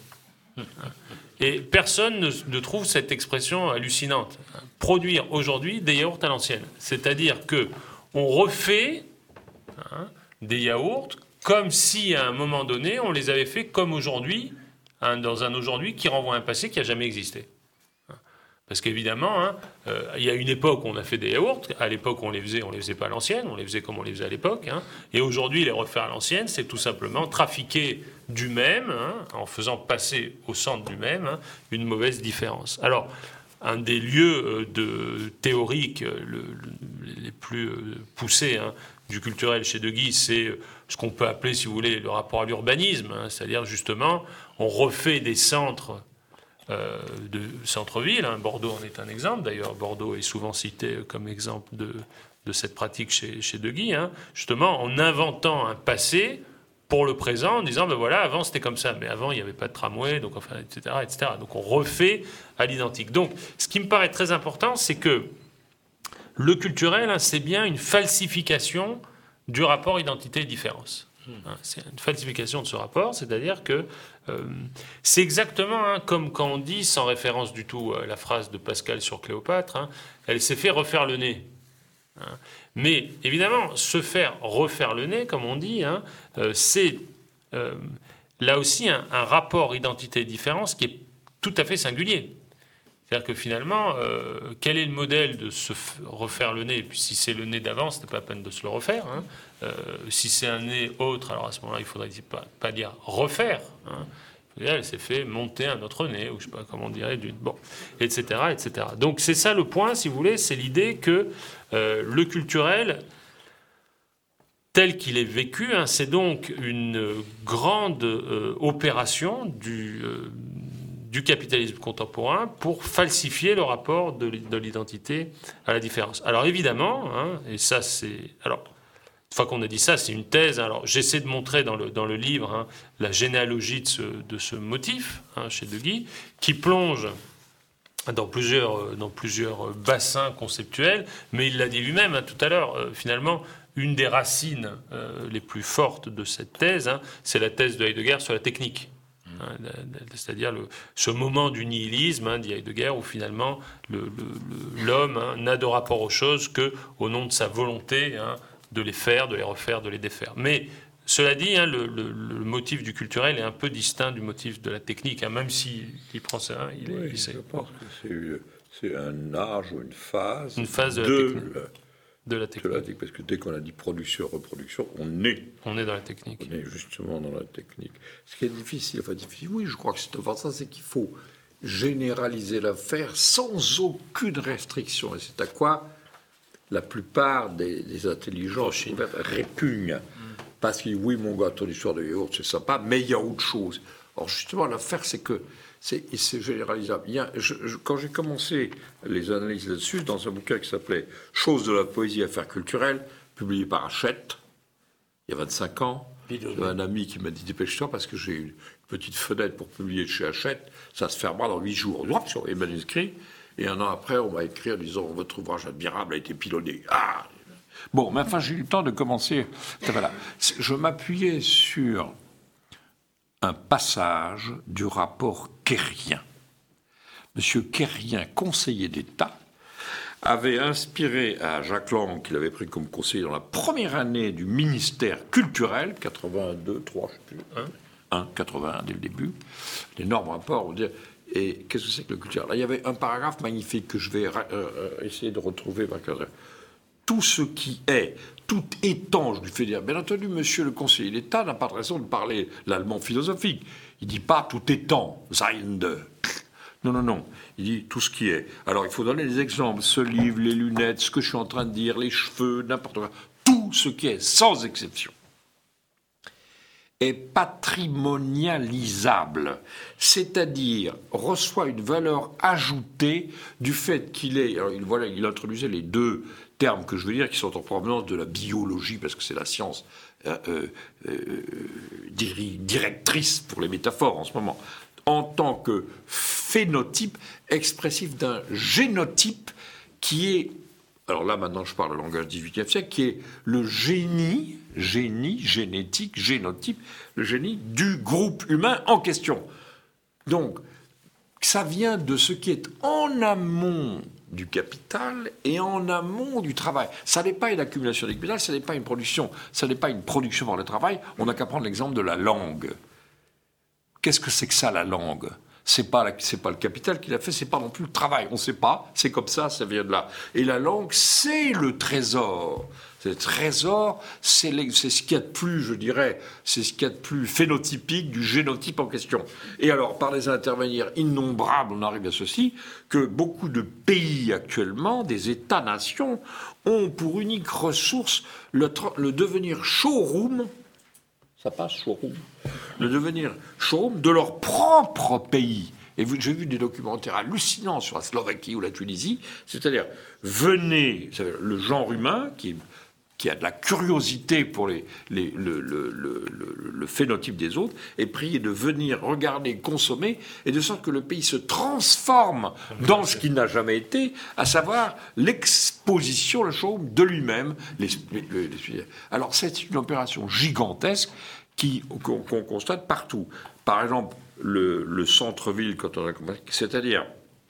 Et personne ne, ne trouve cette expression hallucinante. Produire aujourd'hui des yaourts à l'ancienne. C'est-à-dire que on refait hein, des yaourts comme si, à un moment donné, on les avait fait comme aujourd'hui, hein, dans un aujourd'hui qui renvoie à un passé qui n'a jamais existé. Parce qu'évidemment, hein, euh, il y a une époque où on a fait des yaourts. À l'époque, on les faisait, on les faisait pas à l'ancienne, on les faisait comme on les faisait à l'époque. Hein. Et aujourd'hui, les refaire à l'ancienne, c'est tout simplement trafiquer du même, hein, en faisant passer au centre du même hein, une mauvaise différence. Alors, un des lieux de théoriques le, le, les plus poussés hein, du culturel chez De Guy, c'est ce qu'on peut appeler, si vous voulez, le rapport à l'urbanisme. Hein, c'est-à-dire, justement, on refait des centres Euh, de centre-ville. Hein. Bordeaux en est un exemple. D'ailleurs, Bordeaux est souvent cité comme exemple de, de cette pratique chez, chez De Guy. Hein. Justement, en inventant un passé pour le présent, en disant, ben voilà, avant c'était comme ça, mais avant il n'y avait pas de tramway, donc enfin, et cetera, et cetera. Donc on refait à l'identique. Donc, ce qui me paraît très important, c'est que le culturel, hein, c'est bien une falsification du rapport identité-différence. C'est une falsification de ce rapport, c'est-à-dire que euh, c'est exactement hein, comme quand on dit, sans référence du tout à la phrase de Pascal sur Cléopâtre, hein, elle s'est fait refaire le nez. Hein. Mais évidemment, se faire refaire le nez, comme on dit, hein, euh, c'est euh, là aussi un, un rapport identité-différence qui est tout à fait singulier. C'est-à-dire que finalement, euh, quel est le modèle de se f- refaire le nez? Et puis si c'est le nez d'avant, c'était pas la peine de se le refaire. Hein. Euh, si c'est un nez autre, alors à ce moment-là, il faudrait pas, pas dire refaire. Hein. Elle s'est fait monter un autre nez, ou je sais pas comment on dirait, d'une... bon, et cetera, et cetera. Donc c'est ça le point, si vous voulez, c'est l'idée que euh, le culturel, tel qu'il est vécu, hein, c'est donc une grande euh, opération du... Euh, du capitalisme contemporain pour falsifier le rapport de l'identité à la différence. Alors évidemment, hein, et ça c'est... Alors, une fois qu'on a dit ça, c'est une thèse. Alors j'essaie de montrer dans le, dans le livre hein, la généalogie de ce, de ce motif, hein, chez De Guy, qui plonge dans plusieurs, dans plusieurs bassins conceptuels, mais il l'a dit lui-même hein, tout à l'heure, euh, finalement, une des racines euh, les plus fortes de cette thèse, hein, c'est la thèse de Heidegger sur la technique. C'est-à-dire le, ce moment du nihilisme, hein, dit Heidegger, où finalement le, le, l'homme hein, n'a de rapport aux choses qu'au nom de sa volonté hein, de les faire, de les refaire, de les défaire. Mais cela dit, hein, le, le, le motif du culturel est un peu distinct du motif de la technique, hein, même s'il il prend ça, hein, il, oui, il sait. Je pense que c'est, c'est un âge ou une phase, une phase de, de la technique. De la technique. De la technique, parce que dès qu'on a dit production, reproduction, on est. On est dans la technique. On est justement dans la technique. Ce qui est difficile, enfin difficile, oui, je crois que c'est devant ça, c'est qu'il faut généraliser l'affaire sans aucune restriction. Et c'est à quoi la plupart des, des intelligents répugnent. Mm. Parce qu'ils disent, oui, mon gâteau d'histoire de yaourt, c'est sympa, mais il y a autre chose. Or, justement, l'affaire, c'est que c'est, c'est généralisable. Il y a, je, je, quand j'ai commencé les analyses là-dessus, dans un bouquin qui s'appelait « Choses de la poésie, affaires culturelles », publié par Hachette, il y a vingt-cinq ans, j'avais un ami qui m'a dit « Dépêche-toi, parce que j'ai une petite fenêtre pour publier chez Hachette, ça se fermera dans huit jours. » Sur les manuscrits. Et un an après, on m'a écrit en disant « Votre ouvrage admirable a été pilonné. » Ah Bon, mais enfin, j'ai eu le temps de commencer. Voilà. Je m'appuyais sur un passage du rapport Quérien. Monsieur Quérien, conseiller d'État, avait inspiré à Jacques Lang, qu'il avait pris comme conseiller dans la première année du ministère culturel, quatre-vingt-deux, trois, je ne sais plus, un, quatre-vingt-un dès le début, l'énorme rapport, on dit, et qu'est-ce que c'est que le culturel? Là, il y avait un paragraphe magnifique que je vais euh, essayer de retrouver. Tout ce qui est, tout étanche du fédéral. Bien entendu, monsieur le conseiller d'État n'a pas de raison de parler l'allemand philosophique. Il ne dit pas tout étant, sein de. Non, non, non. Il dit tout ce qui est. Alors, il faut donner des exemples. Ce livre, les lunettes, ce que je suis en train de dire, les cheveux, n'importe quoi. Tout ce qui est, sans exception. est patrimonialisable, c'est-à-dire reçoit une valeur ajoutée du fait qu'il est... Alors, il, voilà, il introduisait les deux termes que je veux dire qui sont en provenance de la biologie, parce que c'est la science euh, euh, euh, directrice pour les métaphores en ce moment, en tant que phénotype expressif d'un génotype qui est... Alors là, maintenant, je parle le langage du dix-huitième siècle, qui est le génie, génie, génétique, génotype, le génie du groupe humain en question. Donc, ça vient de ce qui est en amont du capital et en amont du travail. Ça n'est pas une accumulation de capital, ça n'est pas une production, ça n'est pas une production par le travail. On n'a qu'à prendre l'exemple de la langue. Qu'est-ce que c'est que ça, la langue ? C'est pas, la, c'est pas le capital qui l'a fait, c'est pas non plus le travail. On ne sait pas, c'est comme ça, ça vient de là. Et la langue, c'est le trésor. C'est le trésor, c'est, les, c'est ce qu'il y a de plus, je dirais, c'est ce qu'il y a de plus phénotypique du génotype en question. Et alors, par les intervenir innombrables, on arrive à ceci, que beaucoup de pays actuellement, des États-nations, ont pour unique ressource le, le devenir showroom. Ça passe, showroom. Le devenir showroom de leur propre pays. Et vous, j'ai vu des documentaires hallucinants sur la Slovaquie ou la Tunisie. C'est-à-dire, venez, le genre humain qui, qui a de la curiosité pour les, les, le, le, le, le, le phénotype des autres, est prié de venir regarder, consommer, et de sorte que le pays se transforme dans ce qu'il n'a jamais été, à savoir l'exposition, le showroom de lui-même. Les, les, les, alors, c'est une opération gigantesque qui, qu'on, qu'on constate partout. Par exemple, le, le centre-ville, quand on a, c'est-à-dire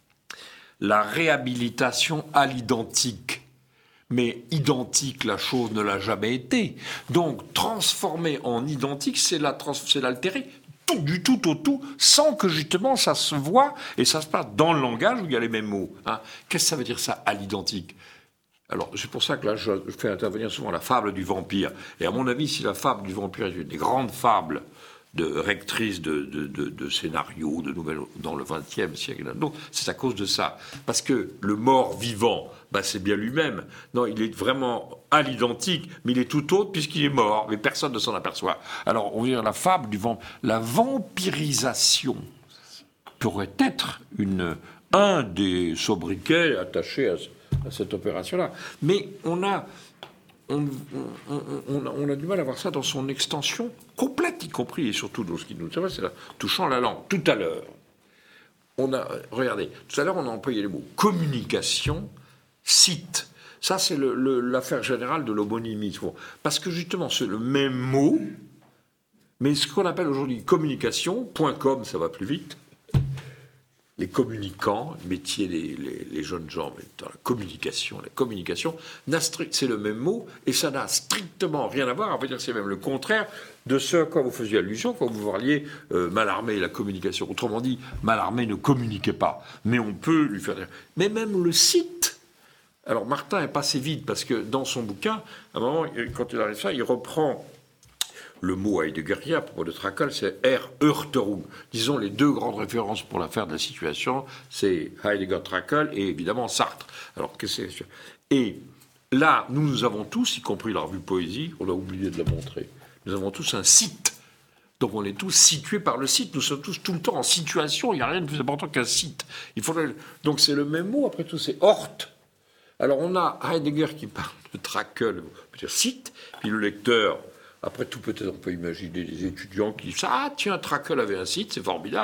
la réhabilitation à l'identique. Mais identique, la chose ne l'a jamais été. Donc, transformer en identique, c'est, la trans- c'est l'altérer tout, du tout au tout, sans que justement ça se voit, et ça se passe dans le langage où il y a les mêmes mots. Hein. Qu'est-ce que ça veut dire ça, à l'identique ? Alors, c'est pour ça que là, je fais intervenir souvent la fable du vampire. Et à mon avis, si la fable du vampire est une des grandes fables de rectrices de, de, de, de scénarios, de nouvelles dans le vingtième siècle, donc c'est à cause de ça. Parce que le mort-vivant, bah, c'est bien lui-même. Non, il est vraiment à l'identique, mais il est tout autre puisqu'il est mort, mais personne ne s'en aperçoit. Alors, on va dire la fable du vampire. La vampirisation pourrait être une, un des sobriquets attachés à à cette opération-là. Mais on a, on, on, on, a, on a du mal à voir ça dans son extension complète, y compris, et surtout dans ce qui nous intéresse, c'est là, touchant la langue. Tout à l'heure, on a, regardez, tout à l'heure, on a employé les mots communication, site. Ça, c'est le, le, l'affaire générale de l'homonymie. Parce que justement, c'est le même mot, mais ce qu'on appelle aujourd'hui communication, point .com, ça va plus vite. Les communicants, le métier des les, les jeunes gens, mais dans la communication, la communication, c'est le même mot, et ça n'a strictement rien à voir, on va dire c'est même le contraire de ce à quoi vous faisiez allusion quand vous parliez euh, Mallarmé et la communication. Autrement dit, Mallarmé ne communiquait pas, mais on peut lui faire... Mais même le site... Alors Martin est passé vite, parce que dans son bouquin, à un moment, quand il arrive ça, il reprend... Le mot Heideggerien, à propos de Trakl, c'est Erörterung. Disons, les deux grandes références pour l'affaire de la situation, c'est Heidegger, Trakl et évidemment Sartre. Alors, qu'est-ce que c'est ? Et là, nous, nous avons tous, y compris la revue Poésie, on a oublié de la montrer, nous avons tous un site. Donc, on est tous situés par le site. Nous sommes tous tout le temps en situation. Il n'y a rien de plus important qu'un site. Il faudrait... Donc, c'est le même mot, après tout, c'est Ort. Alors, on a Heidegger qui parle de Trakl, on peut dire site, puis le lecteur... Après tout, peut-être on peut imaginer des étudiants qui disent « Ah, tiens, Trakl avait un site, c'est formidable. »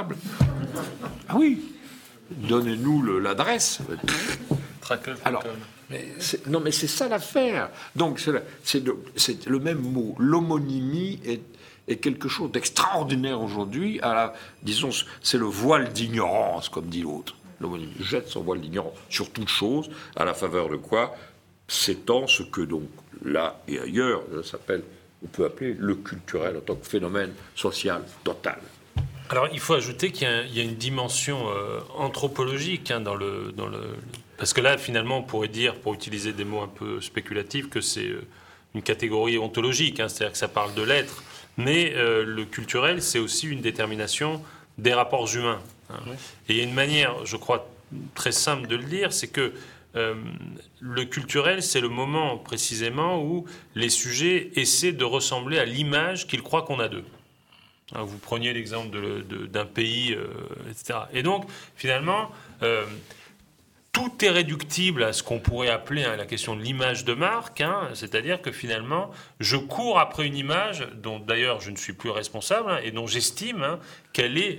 Ah oui, donnez-nous le, l'adresse. Trakl. Alors, mais c'est, non, mais c'est ça l'affaire. Donc, c'est, la, c'est, le, c'est le même mot. L'homonymie est, est quelque chose d'extraordinaire aujourd'hui. À la, disons, c'est le voile d'ignorance, comme dit l'autre. L'homonymie jette son voile d'ignorance sur toute chose, à la faveur de quoi s'étend ce que, donc, là et ailleurs, ça s'appelle... on peut appeler le culturel en tant que phénomène social total. Alors, il faut ajouter qu'il y a, il y a une dimension euh, anthropologique hein, dans, le, dans le... Parce que là, finalement, on pourrait dire, pour utiliser des mots un peu spéculatifs, que c'est une catégorie ontologique, hein, c'est-à-dire que ça parle de l'être. Mais euh, le culturel, c'est aussi une détermination des rapports humains. Hein. Oui. Et il y a une manière, je crois, très simple de le dire, c'est que Euh, le culturel, c'est le moment précisément où les sujets essaient de ressembler à l'image qu'ils croient qu'on a d'eux. Vous preniez l'exemple de, de, d'un pays, euh, et cetera. Et donc, finalement, euh, tout est réductible à ce qu'on pourrait appeler hein, la question de l'image de marque, hein, c'est-à-dire que finalement, je cours après une image dont d'ailleurs je ne suis plus responsable hein, et dont j'estime hein, qu'elle est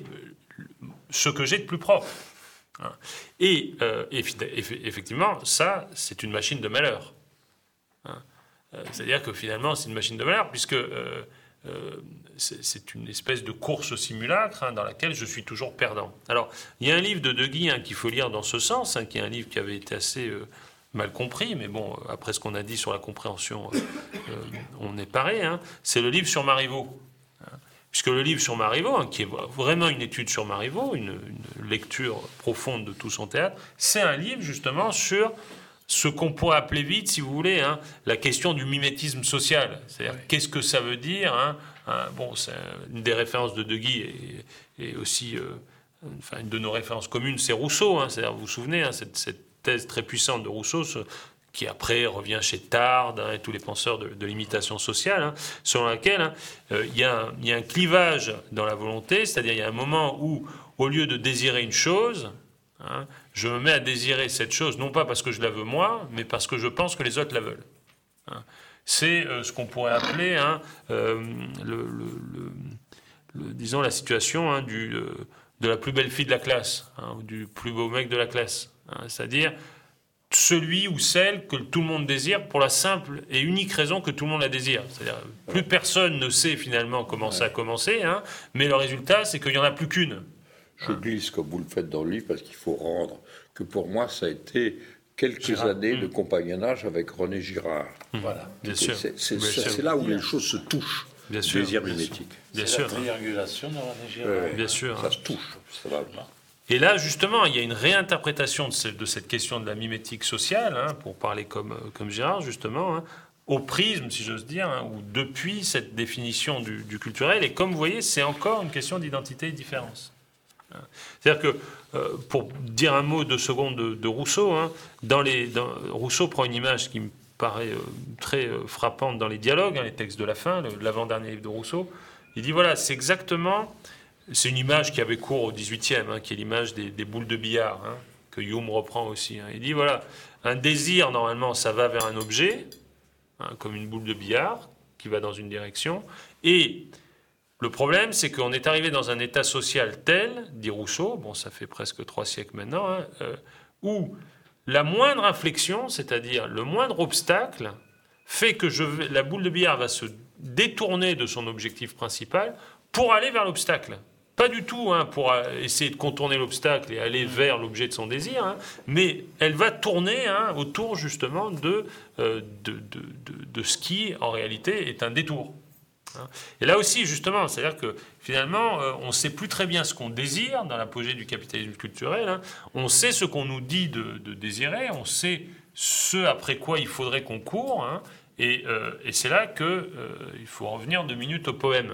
ce que j'ai de plus propre. Hein. Et euh, effectivement, ça, c'est une machine de malheur. Hein. C'est-à-dire que finalement, c'est une machine de malheur, puisque euh, euh, c'est, c'est une espèce de course au simulacre hein, dans laquelle je suis toujours perdant. Alors, il y a un livre de De Guy hein, qu'il faut lire dans ce sens, hein, qui est un livre qui avait été assez euh, mal compris, mais bon, après ce qu'on a dit sur la compréhension, euh, euh, on est pareil. Hein, c'est le livre sur Marivaux. Hein, puisque le livre sur Marivaux, hein, qui est vraiment une étude sur Marivaux, une, une lecture profonde de tout son théâtre, c'est un livre justement sur ce qu'on pourrait appeler vite, si vous voulez, hein, la question du mimétisme social. C'est-à-dire, oui. Qu'est-ce que ça veut dire hein, hein, bon, c'est une des références de De Guy et, et aussi, euh, enfin, une de nos références communes, c'est Rousseau. Hein, c'est-à-dire, vous vous souvenez, hein, cette, cette thèse très puissante de Rousseau, ce, qui après revient chez Tarde hein, et tous les penseurs de, de l'imitation sociale, hein, selon laquelle hein, euh, il y a un, il y a un clivage dans la volonté, c'est-à-dire il y a un moment où, au lieu de désirer une chose, hein, je me mets à désirer cette chose, non pas parce que je la veux moi, mais parce que je pense que les autres la veulent. Hein. C'est euh, ce qu'on pourrait appeler, hein, euh, le, le, le, le, disons, la situation hein, du, euh, de la plus belle fille de la classe, hein, ou du plus beau mec de la classe. Hein, c'est-à-dire celui ou celle que tout le monde désire pour la simple et unique raison que tout le monde la désire. C'est-à-dire plus personne ne sait finalement comment ouais. ça a commencé, hein, mais le résultat, c'est qu'il n'y en a plus qu'une. Je glisse comme vous le faites dans le livre parce qu'il faut rendre que pour moi ça a été quelques Girard. années mmh. de compagnonnage avec René Girard. Mmh. Voilà. Bien sûr. C'est, c'est, Bien c'est, sûr. c'est là où les choses se touchent. Bien sûr. Désir mimétique. Bien sûr. C'est la triangulation de René Girard. Euh, Bien sûr. Ça se touche. Et là, justement, il y a une réinterprétation de, ce, de cette question de la mimétique sociale, hein, pour parler comme, comme Girard, justement, hein, au prisme, si j'ose dire, hein, ou depuis cette définition du, du culturel. Et comme vous voyez, c'est encore une question d'identité et de différence. C'est-à-dire que, euh, pour dire un mot de seconde de, de Rousseau, hein, dans les, dans, Rousseau prend une image qui me paraît euh, très euh, frappante dans les dialogues, hein, les textes de la fin, le, l'avant-dernier livre de Rousseau. Il dit, voilà, c'est exactement, c'est une image qui avait cours au dix-huitième, hein, qui est l'image des, des boules de billard, hein, que Hume reprend aussi. Hein. Il dit, voilà, un désir, normalement, ça va vers un objet, hein, comme une boule de billard, qui va dans une direction, et le problème, c'est qu'on est arrivé dans un état social tel, dit Rousseau, bon, ça fait presque trois siècles maintenant, hein, euh, où la moindre inflexion, c'est-à-dire le moindre obstacle, fait que je vais, la boule de billard va se détourner de son objectif principal pour aller vers l'obstacle. Pas du tout hein, pour essayer de contourner l'obstacle et aller vers l'objet de son désir, hein, mais elle va tourner hein, autour justement de, euh, de, de, de, de ce qui, en réalité, est un détour. Et là aussi, justement, c'est-à-dire que finalement, euh, on ne sait plus très bien ce qu'on désire dans l'apogée du capitalisme culturel. Hein. On sait ce qu'on nous dit de, de désirer, on sait ce après quoi il faudrait qu'on court. Hein, et, euh, et c'est là qu'il euh, faut revenir deux minutes au poème.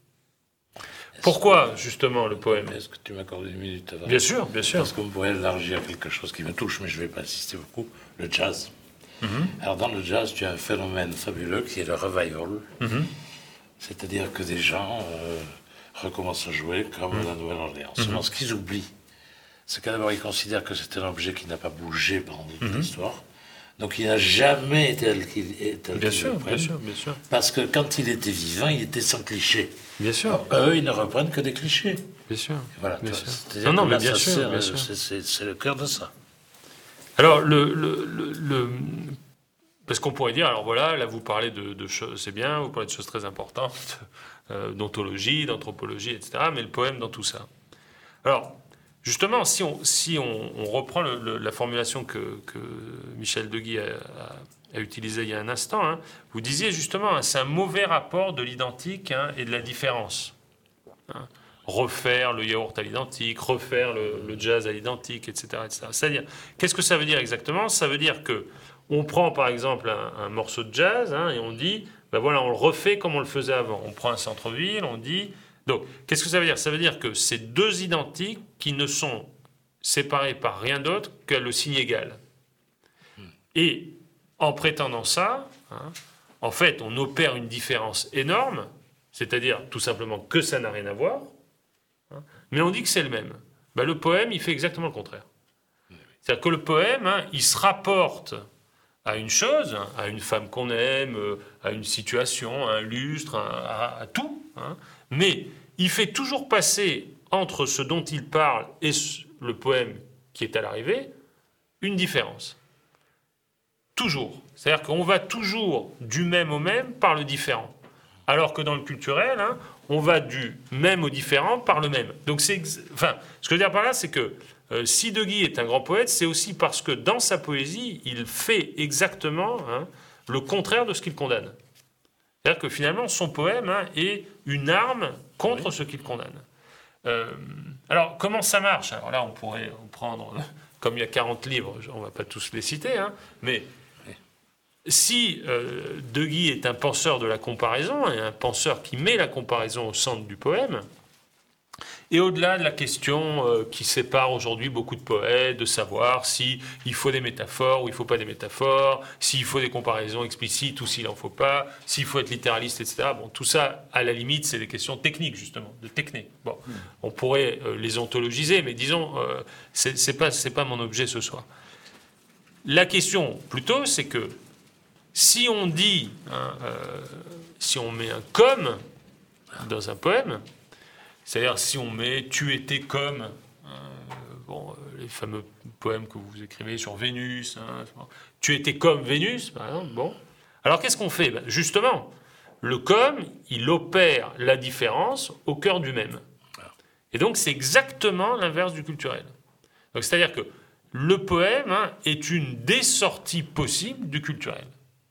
Pourquoi, justement, le poème ? Est-ce que tu m'accordes une minute avant ? Bien sûr, bien sûr. Parce qu'on pourrait élargir quelque chose qui me touche, mais je ne vais pas insister beaucoup, le jazz. Mm-hmm. Alors, dans le jazz, tu as un phénomène fabuleux qui est le revival. Mm-hmm. C'est-à-dire que des gens euh, recommencent à jouer comme mmh. la Nouvelle-Orléans. Mmh. Seulement, ce qu'ils oublient, c'est qu'à d'abord, ils considèrent que c'est un objet qui n'a pas bougé pendant toute mmh. l'histoire. Donc, il n'a jamais été tel qu'il est. Tel bien, qu'il sûr, bien sûr, bien sûr. Parce que quand il était vivant, il était sans clichés. Bien sûr. Alors, eux, ils ne reprennent que des clichés. Bien sûr. Voilà. Bien toi, sûr. C'est-à-dire non, non, mais mais bien sûr, c'est, bien sûr. C'est, c'est, c'est le cœur de ça. Alors, le... le, le, le parce qu'on pourrait dire, alors voilà, là vous parlez de, de choses, c'est bien, vous parlez de choses très importantes, euh, d'ontologie, d'anthropologie, et cetera, mais le poème dans tout ça. Alors, justement, si on, si on, on reprend le, le, la formulation que, que Michel De Guy a, a, a utilisée il y a un instant, hein, vous disiez justement, hein, c'est un mauvais rapport de l'identique hein, et de la différence. Hein. Refaire le yaourt à l'identique, refaire le, le jazz à l'identique, et cetera, et cetera. C'est-à-dire, qu'est-ce que ça veut dire exactement ? Ça veut dire que on prend par exemple un, un morceau de jazz hein, et on dit, ben voilà, on le refait comme on le faisait avant. On prend un centre-ville, on dit... Donc, qu'est-ce que ça veut dire ? Ça veut dire que c'est deux identiques qui ne sont séparés par rien d'autre que le signe égal. Et en prétendant ça, hein, en fait, on opère une différence énorme c'est-à-dire tout simplement que ça n'a rien à voir, hein, mais on dit que c'est le même. Ben, le poème, il fait exactement le contraire. C'est-à-dire que le poème, hein, il se rapporte à une chose, hein, à une femme qu'on aime, euh, à une situation, à un lustre, à, à, à tout, hein, mais il fait toujours passer entre ce dont il parle et ce, le poème qui est à l'arrivée, une différence. Toujours. C'est-à-dire qu'on va toujours du même au même par le différent. Alors que dans le culturel, hein, on va du même au différent par le même. Donc c'est, ex... enfin, ce que je veux dire par là, c'est que euh, si De Guy est un grand poète, c'est aussi parce que dans sa poésie, il fait exactement hein, le contraire de ce qu'il condamne. C'est-à-dire que finalement, son poème hein, est une arme contre oui. ce qu'il condamne. Euh, alors, comment ça marche ? Alors là, on pourrait en prendre, comme il y a quarante livres, on ne va pas tous les citer, hein, mais si euh, De Guy est un penseur de la comparaison, et un penseur qui met la comparaison au centre du poème, et au-delà de la question euh, qui sépare aujourd'hui beaucoup de poètes, de savoir s'il faut des métaphores ou il ne faut pas des métaphores, s'il faut des comparaisons explicites ou s'il n'en faut pas, s'il faut être littéraliste, et cetera. Bon, tout ça, à la limite, c'est des questions techniques, justement, de technique. Bon, mmh. On pourrait euh, les ontologiser, mais disons, euh, ce n'est pas, c'est pas mon objet ce soir. La question, plutôt, c'est que si on dit, hein, euh, si on met un « comme » dans un poème, c'est-à-dire si on met « tu étais comme euh, », bon, les fameux poèmes que vous écrivez sur Vénus, hein, « tu étais comme Vénus », par exemple, bon. Alors qu'est-ce qu'on fait ? Ben, justement, le « comme », il opère la différence au cœur du même. Et donc c'est exactement l'inverse du culturel. Donc c'est-à-dire que le poème hein, est une des sorties possibles du culturel.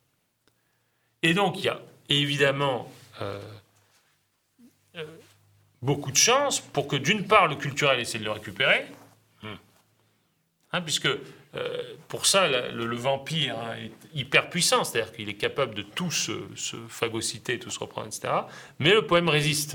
Et donc, il y a évidemment euh, euh, beaucoup de chances pour que, d'une part, le culturel essaie de le récupérer, mmh. hein, puisque euh, pour ça, la, le, le vampire hein, est hyper puissant, c'est-à-dire qu'il est capable de tout se, se phagocyter, tout se reprendre, et cetera. Mais le poème résiste.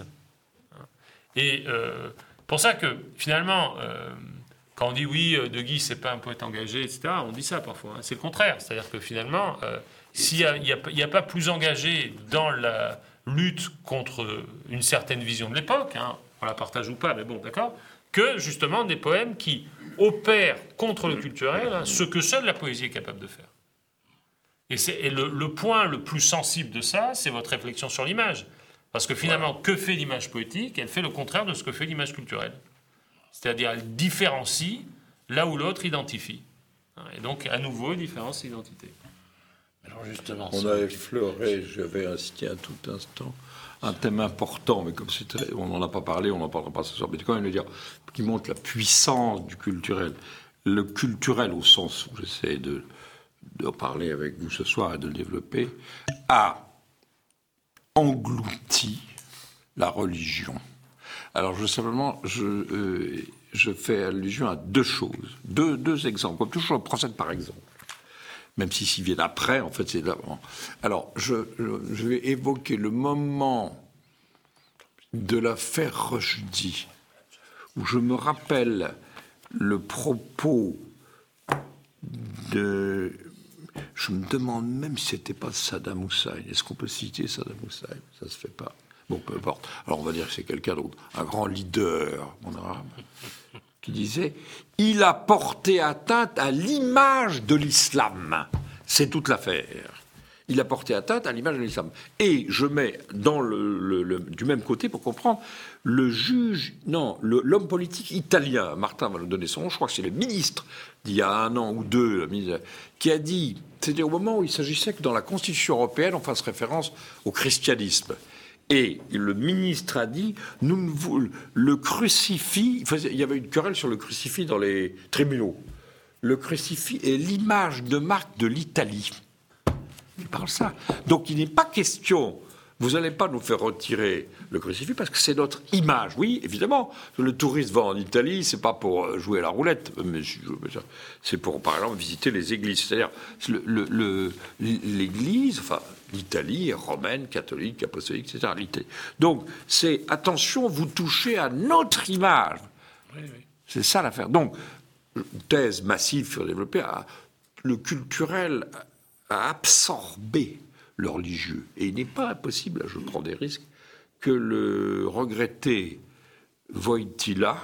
Et euh, pour ça que, finalement, euh, quand on dit oui, De Guy, c'est pas un poète engagé, et cetera, on dit ça parfois. Hein, c'est le contraire. C'est-à-dire que, finalement... Euh, S'il n'y a, a, a pas plus engagé dans la lutte contre une certaine vision de l'époque, hein, on la partage ou pas, mais bon, d'accord, que justement des poèmes qui opèrent contre le culturel hein, ce que seule la poésie est capable de faire. Et, c'est, et le, le point le plus sensible de ça, c'est votre réflexion sur l'image. Parce que finalement, voilà. Que fait l'image poétique ? Elle fait le contraire de ce que fait l'image culturelle. C'est-à-dire, elle différencie là où l'autre identifie. Et donc, à nouveau, différence d'identité. Alors justement, on a effleuré, j'avais insisté un tout instant, un thème important, mais comme c'était, on n'en a pas parlé, on n'en parlera pas ce soir, mais quand même le dire, qui montre la puissance du culturel. Le culturel, au sens où j'essaie de, de parler avec vous ce soir et de le développer, a englouti la religion. Alors je simplement, je, euh, je fais allusion à deux choses, deux, deux exemples, comme toujours, je procède par exemple. Même si s'ils viennent après, en fait, c'est d'avant. Alors, je, je, je vais évoquer le moment de l'affaire Rushdie, où je me rappelle le propos de... Je me demande même si c'était pas Saddam Hussein. Est-ce qu'on peut citer Saddam Hussein ? Ça se fait pas. Bon, peu importe. Alors, on va dire que c'est quelqu'un d'autre. Un grand leader, mon arabe, qui disait « Il a porté atteinte à l'image de l'islam ». C'est toute l'affaire. Il a porté atteinte à l'image de l'islam. Et je mets dans le, le, le, du même côté, pour comprendre, le juge, non, le, l'homme politique italien, Martin va nous donner son nom, je crois que c'est le ministre d'il y a un an ou deux, qui a dit, c'était au moment où il s'agissait que dans la Constitution européenne, on fasse référence au christianisme. Et le ministre a dit, nous, vous, le crucifix, il y avait une querelle sur le crucifix dans les tribunaux. Le crucifix est l'image de marque de l'Italie. Il parle ça. Donc il n'est pas question, vous n'allez pas nous faire retirer le crucifix parce que c'est notre image. Oui, évidemment, le touriste va en Italie, c'est pas pour jouer à la roulette, mais c'est pour, par exemple, visiter les églises. C'est-à-dire, le, le, le, l'église, enfin, l'Italie est romaine, catholique, apostolique, et cetera. L'Italie. Donc, c'est, attention, vous touchez à notre image. Oui, oui. C'est ça l'affaire. Donc, thèse massive sur développer, le culturel a absorbé le religieux. Et il n'est pas impossible, là je prends des risques, que le regretté Wojtyła,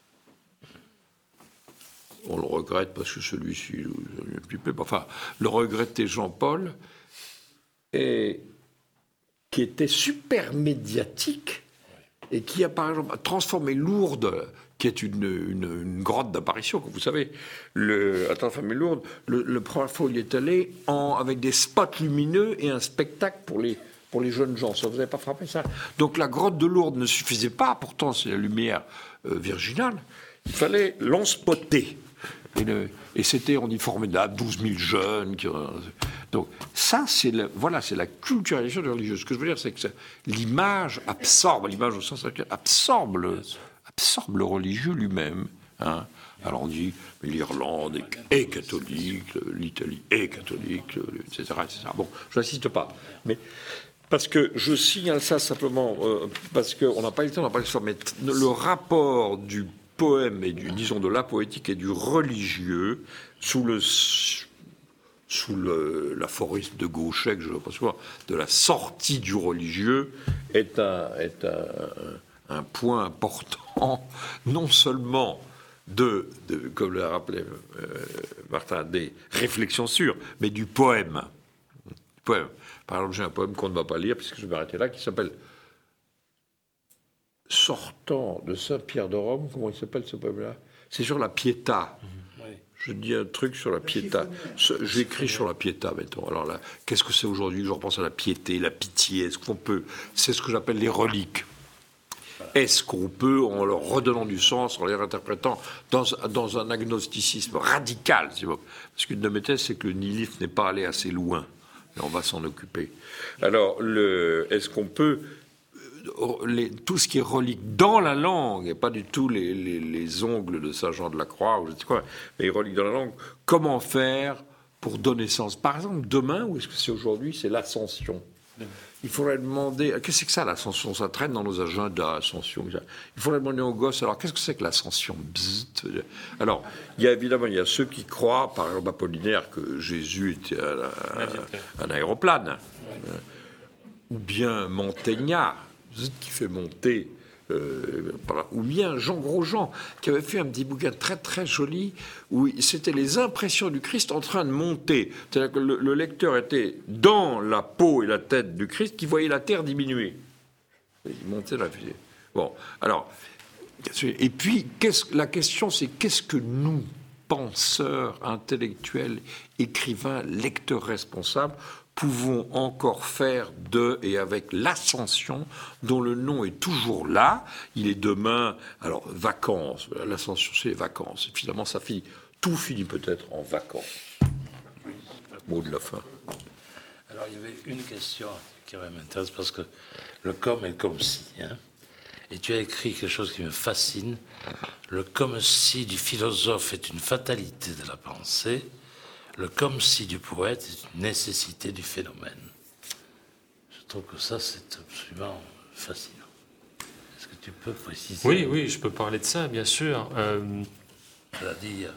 on le regrette parce que celui-ci, un petit peu, enfin, le regretté Jean-Paul, et, qui était super médiatique et qui a par exemple transformé Lourdes, qui est une, une, une grotte d'apparition, comme vous savez, le, a transformé Lourdes, le, le première fois où il est allé, en, avec des spots lumineux et un spectacle pour les, pour les jeunes gens. Ça vous avez pas frappé ça? Donc la grotte de Lourdes ne suffisait pas, pourtant c'est la lumière euh, virginale, il fallait l'enspotter. Et, le, et c'était, on dit, formidable, douze mille jeunes. Qui, donc ça, c'est le, voilà, c'est la culturalisation de religieuse. Ce que je veux dire, c'est que ça, l'image absorbe, l'image au sens actuel, absorbe le, absorbe le religieux lui-même. Hein. Alors on dit, mais l'Irlande est, est catholique, l'Italie est catholique, et cetera, et cetera. Bon, je n'insiste pas. Mais parce que je signale ça simplement, euh, parce qu'on n'a pas eu le temps d'en parler, mais le rapport du poème et du, disons, de la poétique et du religieux sous le sous le, l'aphorisme de Gauchet, que je ne vois pas souvent, de la sortie du religieux est un, est un, un point important, non seulement de, de comme l'a rappelé euh, Martin, des réflexions sûres, mais du poème. Du poème. Par exemple, j'ai un poème qu'on ne va pas lire, puisque je vais m'arrêter là, qui s'appelle Sortant de Saint-Pierre de Rome, comment il s'appelle ce poème-là? C'est sur la Pietà. Mmh, oui. Je dis un truc sur la Pietà. J'écris sur la Pietà, mettons. Alors là, qu'est-ce que c'est aujourd'hui? Je repense à la piété, la pitié. Est-ce qu'on peut? C'est ce que j'appelle les reliques. Est-ce qu'on peut, en leur redonnant du sens, en les réinterprétant dans, dans un agnosticisme radical, si vous... Parce qu'une de mes thèses, c'est que le nihilisme n'est pas allé assez loin. Et on va s'en occuper. Alors, le, est-ce qu'on peut... Les, tout ce qui est relique dans la langue, et pas du tout les, les, les ongles de Saint Jean de la Croix, ou je sais quoi, mais relique dans la langue, comment faire pour donner sens? Par exemple, demain, ou est-ce que c'est aujourd'hui, c'est l'ascension. Il faudrait demander, qu'est-ce que c'est que ça, l'ascension? Ça traîne dans nos agendas, ascension. Il faudrait demander aux gosses, alors qu'est-ce que c'est que l'ascension? Bzzzt. Alors, il y a évidemment, il y a ceux qui croient, par exemple Apollinaire, que Jésus était un aéroplane, ouais. Ou bien Montagnard, qui fait monter, euh, ou bien Jean Grosjean, qui avait fait un petit bouquin très très joli, où c'était les impressions du Christ en train de monter. C'est-à-dire que le, le lecteur était dans la peau et la tête du Christ, qui voyait la terre diminuer. Il montait la fusée. Bon, alors, et puis, qu'est-ce, la question c'est qu'est-ce que nous, penseurs, intellectuels, écrivains, lecteurs responsables, pouvons encore faire de et avec l'ascension, dont le nom est toujours là. Il est demain, alors, vacances. L'ascension, c'est les vacances. Et finalement, ça finit, tout finit peut-être en vacances. Mot de la fin. Alors, il y avait une question qui m'intéresse, parce que le comme est comme si. Hein, et tu as écrit quelque chose qui me fascine. Le comme si du philosophe est une fatalité de la pensée. Le comme si du poète est une nécessité du phénomène. Je trouve que ça, c'est absolument fascinant. Est-ce que tu peux préciser? Oui, oui, je peux parler de ça, bien sûr. Euh... C'est-à-dire...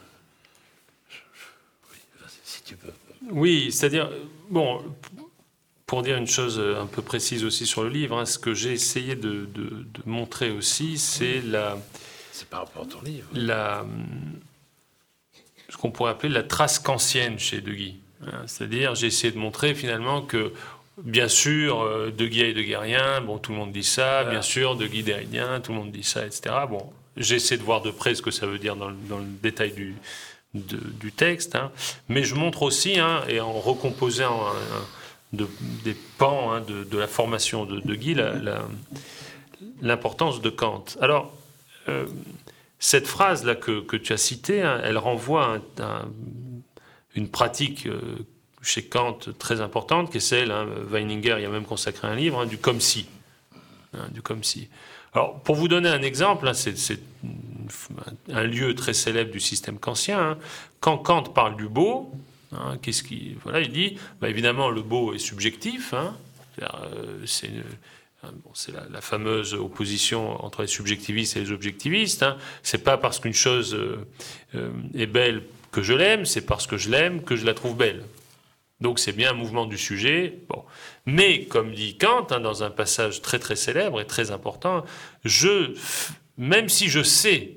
Oui, si tu peux. Oui, c'est-à-dire... Bon, pour dire une chose un peu précise aussi sur le livre, hein, ce que j'ai essayé de, de, de montrer aussi, c'est la... C'est par rapport à ton livre. La... ce qu'on pourrait appeler la trace kantienne chez De Guy. C'est-à-dire, j'ai essayé de montrer finalement que, bien sûr, De Guy est heideggérien, bon, tout le monde dit ça, bien sûr, De Guy déridien, tout le monde dit ça, et cetera. Bon, j'ai essayé de voir de près ce que ça veut dire dans le, dans le détail du, de, du texte, hein. Mais je montre aussi, hein, et en recomposant un, un, de, des pans hein, de, de la formation de De Guy, la, la, l'importance de Kant. Alors, euh, cette phrase-là que, que tu as citée, hein, elle renvoie à, un, à une pratique euh, chez Kant très importante, qui est celle, hein, Weininger y a même consacré un livre, hein, du comme si. Hein, du comme si. Alors, pour vous donner un exemple, hein, c'est, c'est un lieu très célèbre du système kantien. Hein. Quand Kant parle du beau, hein, qu'est-ce qui, voilà, il dit, bah, évidemment, le beau est subjectif. Hein, c'est-à-dire, euh, c'est une, Bon, c'est la, la fameuse opposition entre les subjectivistes et les objectivistes. Hein. C'est pas parce qu'une chose euh, euh, est belle que je l'aime, c'est parce que je l'aime que je la trouve belle. Donc c'est bien un mouvement du sujet. Bon. Mais, comme dit Kant, hein, dans un passage très très célèbre et très important, je, même si je sais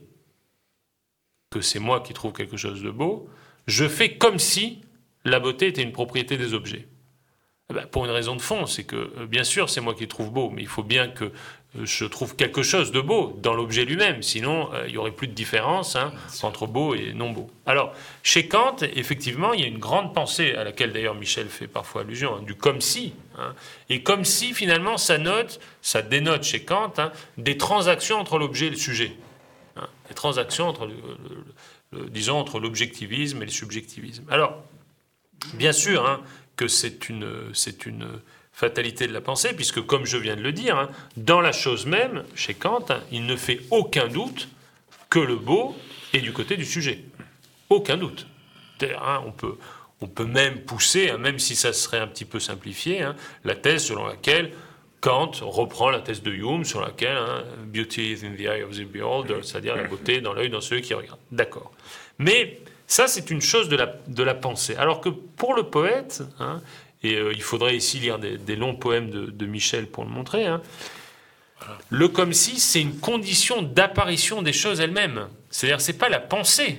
que c'est moi qui trouve quelque chose de beau, je fais comme si la beauté était une propriété des objets. Eh ben, pour une raison de fond, c'est que, bien sûr, c'est moi qui trouve beau, mais il faut bien que je trouve quelque chose de beau dans l'objet lui-même, sinon euh, il n'y aurait plus de différence hein, entre beau et non beau. Alors, chez Kant, effectivement, il y a une grande pensée, à laquelle d'ailleurs Michel fait parfois allusion, hein, du comme si, hein, et comme si finalement ça note, ça dénote chez Kant hein, des transactions entre l'objet et le sujet, hein, des transactions entre, le, le, le, disons, entre l'objectivisme et le subjectivisme. Alors, bien sûr hein, que c'est une, c'est une fatalité de la pensée, puisque, comme je viens de le dire, hein, dans la chose même, chez Kant, hein, il ne fait aucun doute que le beau est du côté du sujet. Aucun doute. Hein, on peut, on peut même pousser, hein, même si ça serait un petit peu simplifié, hein, la thèse selon laquelle Kant reprend la thèse de Hume, sur laquelle hein, « beauty is in the eye of the beholder », c'est-à-dire la beauté dans l'œil d'un celui qui regarde. D'accord. Mais ça, c'est une chose de la, de la pensée. Alors que pour le poète... Hein, et euh, il faudrait ici lire des, des longs poèmes de, de Michel pour le montrer. Hein. Le comme si, c'est une condition d'apparition des choses elles-mêmes. C'est-à-dire, c'est pas la pensée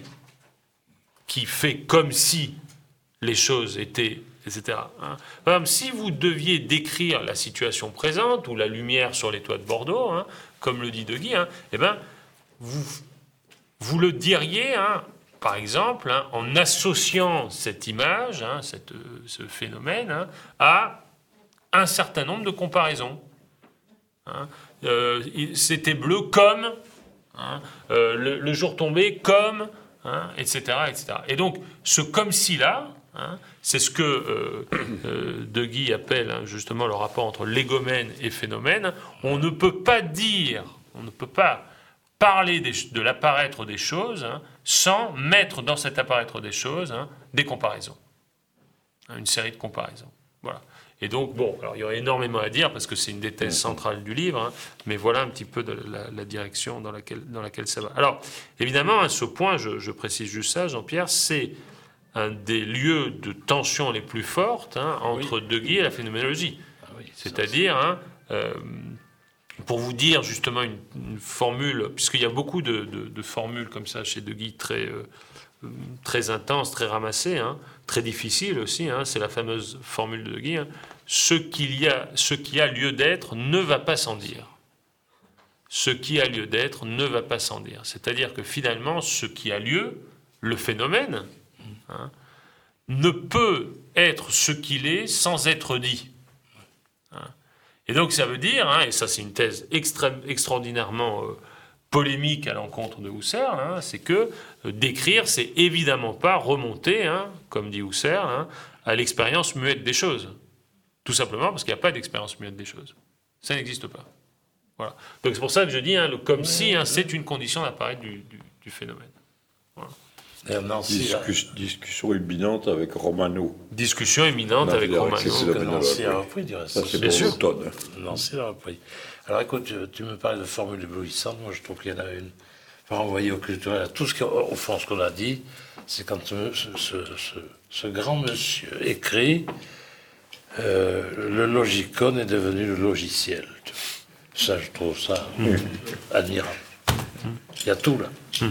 qui fait comme si les choses étaient, et cetera. Hein. Par exemple, si vous deviez décrire la situation présente ou la lumière sur les toits de Bordeaux, hein, comme le dit De Guy, hein, eh ben, vous, vous le diriez. Hein, Par exemple, hein, en associant cette image, hein, cette, ce phénomène, hein, à un certain nombre de comparaisons. Hein. Euh, c'était bleu comme, hein, euh, le, le jour tombé comme, hein, et cetera, et cetera. Et donc, ce comme si-là, hein, c'est ce que euh, euh, De Guy appelle hein, justement le rapport entre légomène et phénomène. On ne peut pas dire, on ne peut pas parler des, de l'apparaître des choses hein, sans mettre dans cet apparaître des choses hein, des comparaisons, hein, une série de comparaisons. Voilà. Et donc, bon, alors il y aurait énormément à dire parce que c'est une des thèses centrales du livre, hein, mais voilà un petit peu de la, la direction dans laquelle, dans laquelle ça va. Alors, évidemment, à ce point, je, je précise juste ça, Jean-Pierre, c'est un des lieux de tension les plus fortes hein, entre oui. De Guy et la phénoménologie. Ah oui, c'est-à-dire... Hein, euh, pour vous dire justement une, une formule, puisqu'il y a beaucoup de, de, de formules comme ça chez De Guy très, euh, très intenses, très ramassées, hein, très difficiles aussi, hein, c'est la fameuse formule de De Guy, hein, ce, qu'il y a, ce qui a lieu d'être ne va pas sans dire. Ce qui a lieu d'être ne va pas sans dire. C'est-à-dire que finalement, ce qui a lieu, le phénomène, hein, ne peut être ce qu'il est sans être dit. Hein. Et donc ça veut dire, hein, et ça c'est une thèse extrême, extraordinairement euh, polémique à l'encontre de Husserl, hein, c'est que euh, décrire, c'est évidemment pas remonter, hein, comme dit Husserl, hein, à l'expérience muette des choses. Tout simplement parce qu'il n'y a pas d'expérience muette des choses. Ça n'existe pas. Voilà. Donc c'est pour ça que je dis, hein, le comme si, hein, c'est une condition d'apparaître du, du, du phénomène. Voilà. Discus, discussion imminente avec Romano. Discussion imminente non, avec Romano. Que Nancy a repris, du reste. Ça, c'est pour l'automne. Nancy l'a repris. Alors écoute, tu, tu me parles de formules éblouissantes. Moi, je trouve qu'il y en a une. Enfin, envoyer au culturel, tout ce qu'au fond, ce qu'on a dit, c'est quand ce, ce, ce, ce grand monsieur écrit euh, le logicon est devenu le logiciel. Ça, je trouve ça mmh. admirable. Il y a tout là. Mmh.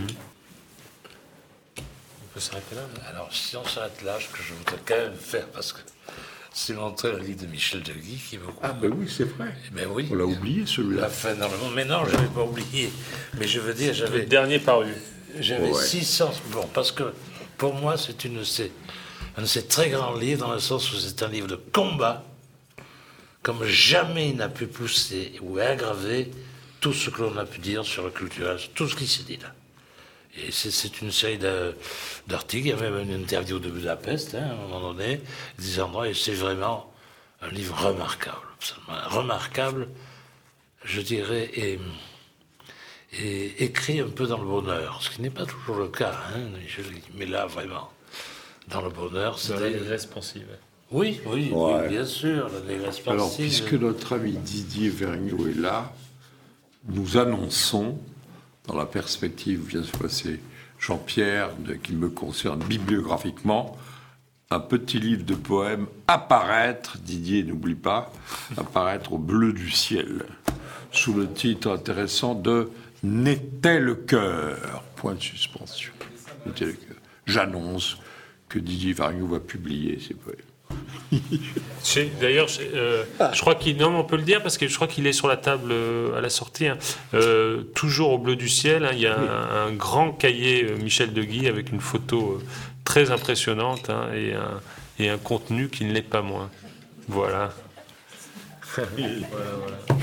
On peut s'arrêter là. Mais... Alors, si on s'arrête là, ce que je voudrais quand même faire, parce que c'est montrer le livre de Michel de Guy qui est beaucoup. Ah, ben oui, c'est vrai. Ben oui. On l'a oublié celui-là. La fin dans le monde. Mais non, je n'avais pas oublié. Mais je veux dire, j'avais. Le dernier paru. J'avais ouais. six cents. Bon, parce que pour moi, c'est une, c'est un de ces très grands livres, dans le sens où c'est un livre de combat, comme jamais il n'a pu pousser ou aggraver tout ce que l'on a pu dire sur le culturel, tout ce qui s'est dit là. Et c'est, c'est une série de, d'articles, il y a même une interview de Budapest, hein, à un moment donné, des endroits, et c'est vraiment un livre remarquable, absolument remarquable, je dirais, et, et écrit un peu dans le bonheur, ce qui n'est pas toujours le cas, hein, je, mais là, vraiment, dans le bonheur, c'est... Dans la dégresse pensive. Oui, oui, ouais. oui, bien sûr, la dégresse pensive. Alors, puisque notre ami Didier Vergniaud est là, nous annonçons, dans la perspective où vient se passer Jean-Pierre, de, qui me concerne bibliographiquement, un petit livre de poèmes apparaître, Didier n'oublie pas, apparaître au bleu du ciel, sous le titre intéressant de « N'était le cœur ?» Point de suspension. N'était le cœur. J'annonce que Didier Varignoux va publier ces poèmes. D'ailleurs, euh, je crois qu'il, non, mais on peut le dire parce que je crois qu'il est sur la table euh, à la sortie. Hein. Euh, toujours au bleu du ciel, hein, il y a oui. un, un grand cahier euh, Michel Deguy avec une photo euh, très impressionnante hein, et, un, et un contenu qui ne l'est pas moins. Voilà. voilà, voilà.